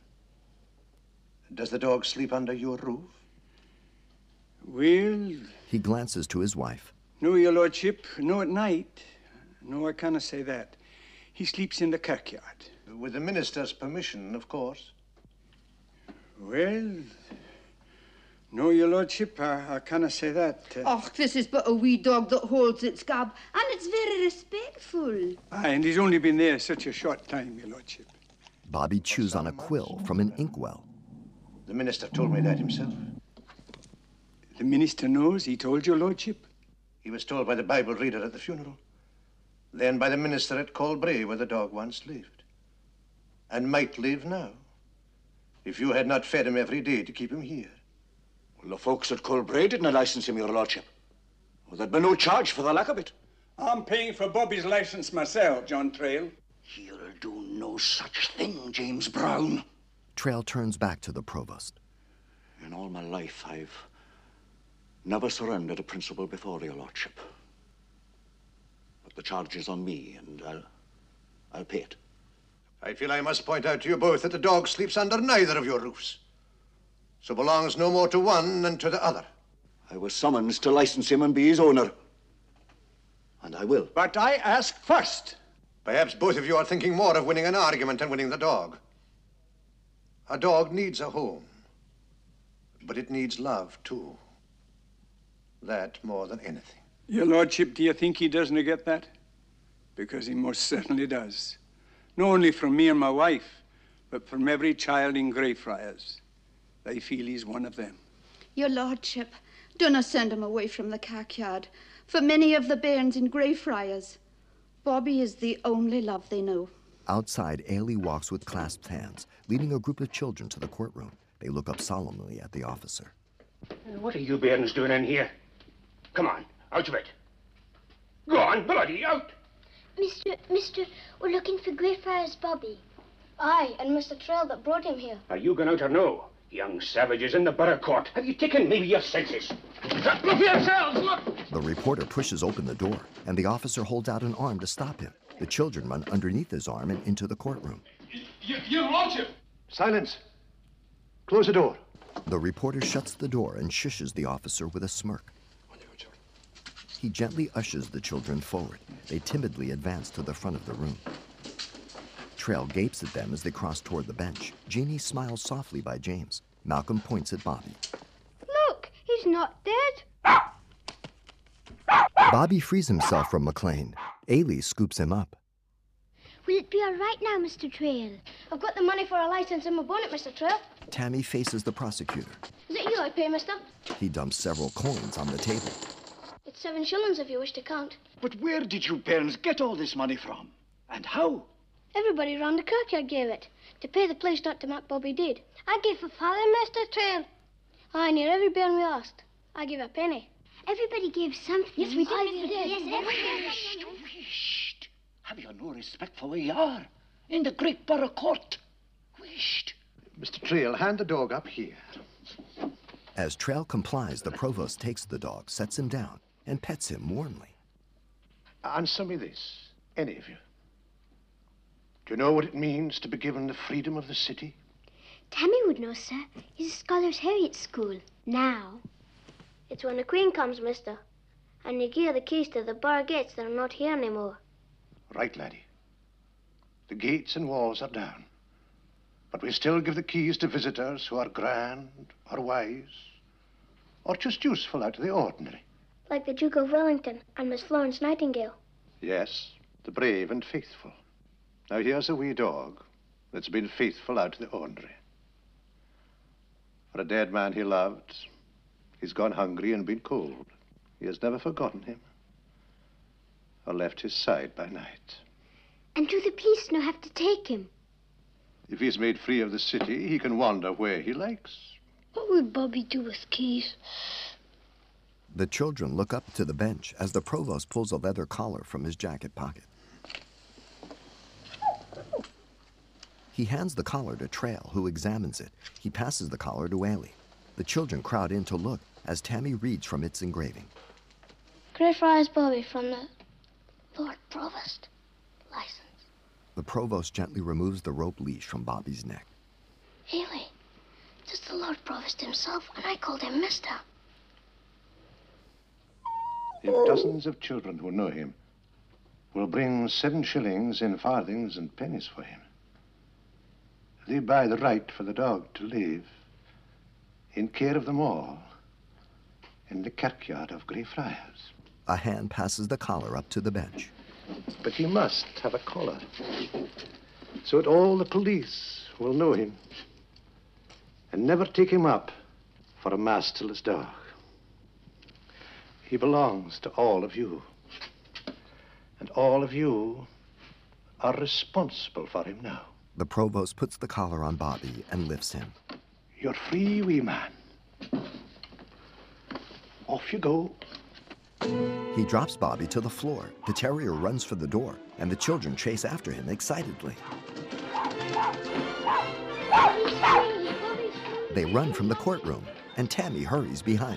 does the dog sleep under your roof? Well... He glances to his wife. No, your lordship, no at night. No, I cannot say that. He sleeps in the kirkyard. With the minister's permission, of course. Well, no, your lordship, I cannot say that. Och, this is but a wee dog that holds its gab, and it's very respectful. Aye, and he's only been there such a short time, your lordship. Bobby chews on a quill from an inkwell. The minister told me that himself. The minister knows? He told your lordship? He was told by the Bible reader at the funeral. Then by the minister at Colbray, where the dog once lived. And might live now, if you had not fed him every day to keep him here. Well, the folks at Colbray didn't license him, your lordship. Well, there'd be no charge for the lack of it. I'm paying for Bobby's license myself, John Trail. You'll do no such thing, James Brown. Trail turns back to the provost. In all my life, I've never surrendered a principle before, your lordship. But the charge is on me, and I'll pay it. I feel I must point out to you both that the dog sleeps under neither of your roofs. So belongs no more to one than to the other. I was summoned to license him and be his owner. And I will. But I ask first. Perhaps both of you are thinking more of winning an argument than winning the dog. A dog needs a home. But it needs love, too. That more than anything. Your lordship, do you think he doesn't get that? Because he most certainly does. Not only from me and my wife, but from every child in Greyfriars. They feel he's one of them. Your lordship, dinna send him away from the kirkyard. For many of the bairns in Greyfriars, Bobby is the only love they know. Outside, Ailey walks with clasped hands, leading a group of children to the courtroom. They look up solemnly at the officer. What are you bairns doing in here? Come on, out of it. Go on, bloody out. Mister, we're looking for Greyfriars Bobby. Aye, and Mr. Trail that brought him here. Are you going out or no? Young savages in the borough court. Have you taken maybe your senses? Look for yourselves, look! The reporter pushes open the door, and the officer holds out an arm to stop him. The children run underneath his arm and into the courtroom. Your lordship! Silence. Close the door. The reporter shuts the door and shushes the officer with a smirk. He gently ushers the children forward. They timidly advance to the front of the room. Trail gapes at them as they cross toward the bench. Jeannie smiles softly by James. Malcolm points at Bobby. Look, he's not dead. Bobby frees himself from McLean. Ailey scoops him up. Will it be all right now, Mr. Trail? I've got the money for a license in my bonnet, Mr. Trail. Tammy faces the prosecutor. Is it you I pay, mister? He dumps several coins on the table. It's 7 shillings if you wish to count. But where did you parents get all this money from? And how? Everybody round the kirkyard gave it, to pay the place not to Mac Bobby did. I gave for Father, Mr. Trail. Aye, near every bairn we asked. I gave a penny. Everybody gave something. Yes, we did, Aye, Mr. we Trail. Yes, everybody. Whisht! Have you no respect for where you are? In the great borough court. Whisht! Mr. Trail, hand the dog up here. As Trail complies, the provost takes the dog, sets him down, and pets him warmly. Answer me this, any of you. Do you know what it means to be given the freedom of the city? Tammy would know, sir. He's a Scholars Harriet school. Now. It's when the Queen comes, mister. And you give the keys to the bar gates that are not here anymore. Right, laddie. The gates and walls are down. But we still give the keys to visitors who are grand or wise or just useful out of the ordinary. Like the Duke of Wellington and Miss Florence Nightingale. Yes, the brave and faithful. Now here's a wee dog that's been faithful out of the ordinary. For a dead man he loved, he's gone hungry and been cold. He has never forgotten him or left his side by night. And do the police now have to take him? If he's made free of the city, he can wander where he likes. What would Bobby do with keys? The children look up to the bench as the provost pulls a leather collar from his jacket pocket. He hands the collar to Trail, who examines it. He passes the collar to Ailey. The children crowd in to look as Tammy reads from its engraving. Greyfriars Bobby from the Lord Provost. License. The provost gently removes the rope leash from Bobby's neck. Ailey, this is the Lord Provost himself, and I called him Mister. If dozens of children who know him will bring 7 shillings in farthings and pennies for him, they buy the right for the dog to live in care of them all in the kirkyard of Greyfriars. A hand passes the collar up to the bench. But he must have a collar, so that all the police will know him and never take him up for a masterless dog. He belongs to all of you, and all of you are responsible for him now. The provost puts the collar on Bobby and lifts him. You're free, wee man. Off you go. He drops Bobby to the floor. The terrier runs for the door, and the children chase after him excitedly. They run from the courtroom, and Tammy hurries behind.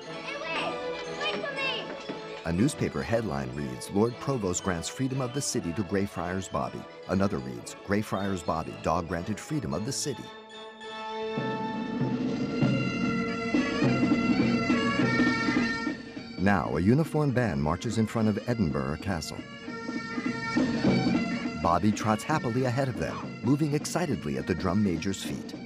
A newspaper headline reads, Lord Provost grants freedom of the city to Greyfriars Bobby. Another reads, Greyfriars Bobby, dog granted freedom of the city. Now, a uniformed band marches in front of Edinburgh Castle. Bobby trots happily ahead of them, moving excitedly at the drum major's feet.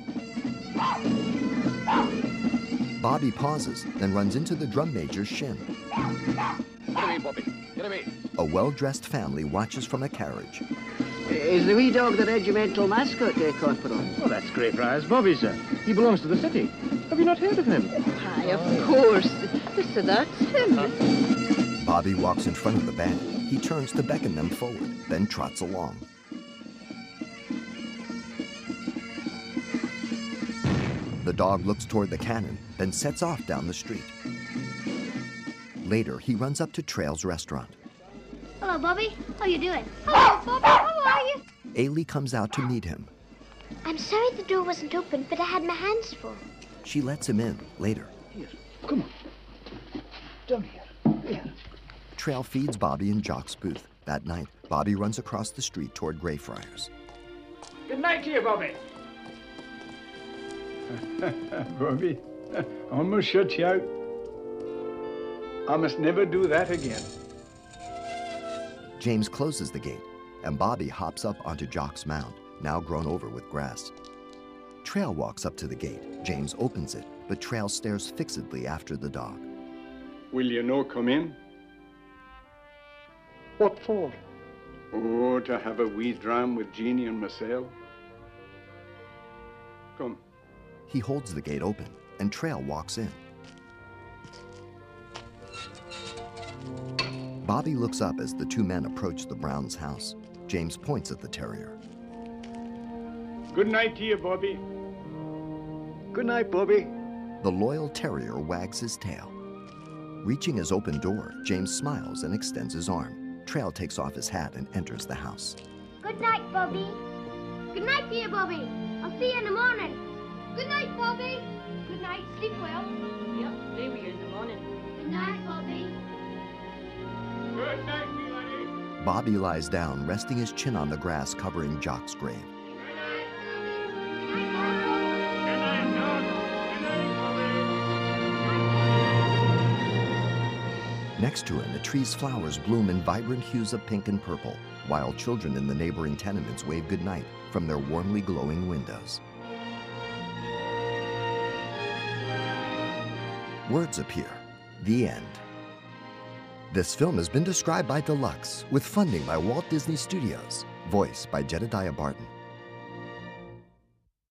Bobby pauses, then runs into the drum major's shin. Get away, Bobby. Get away. A well-dressed family watches from a carriage. Is the wee dog the regimental mascot, Corporal? Well, that's Greyfriars Bobby, sir. He belongs to the city. Have you not heard of him? Aye, of course. So that's him. Bobby walks in front of the band. He turns to beckon them forward, then trots along. The dog looks toward the cannon, then sets off down the street. Later, he runs up to Trail's restaurant. Hello, Bobby. How you doing? Hello, Bobby. How are you? Ailey comes out to meet him. I'm sorry the door wasn't open, but I had my hands full. She lets him in later. Here, come on. Down here. Here. Trail feeds Bobby in Jock's booth. That night, Bobby runs across the street toward Greyfriars. Good night to you, Bobby. Bobby, almost shut you out. I must never do that again. James closes the gate, and Bobby hops up onto Jock's mound, now grown over with grass. Trail walks up to the gate. James opens it, but Trail stares fixedly after the dog. Will you no come in? What for? Oh, to have a wee dram with Jeannie and myself. Come. He holds the gate open, and Trail walks in. Bobby looks up as the two men approach the Browns' house. James points at the terrier. Good night to you, Bobby. Good night, Bobby. The loyal terrier wags his tail. Reaching his open door, James smiles and extends his arm. Trail takes off his hat and enters the house. Good night, Bobby. Good night to you, Bobby. I'll see you in the morning. Good night, Bobby. Good night. Sleep well. Yep, play with you in the morning. Good night, Bobby. Good night, me laddie. Bobby lies down, resting his chin on the grass covering Jock's grave. Next to him, the tree's flowers bloom in vibrant hues of pink and purple, while children in the neighboring tenements wave goodnight from their warmly glowing windows. Words appear. The end. This film has been described by Deluxe, with funding by Walt Disney Studios, voiced by Jedediah Barton.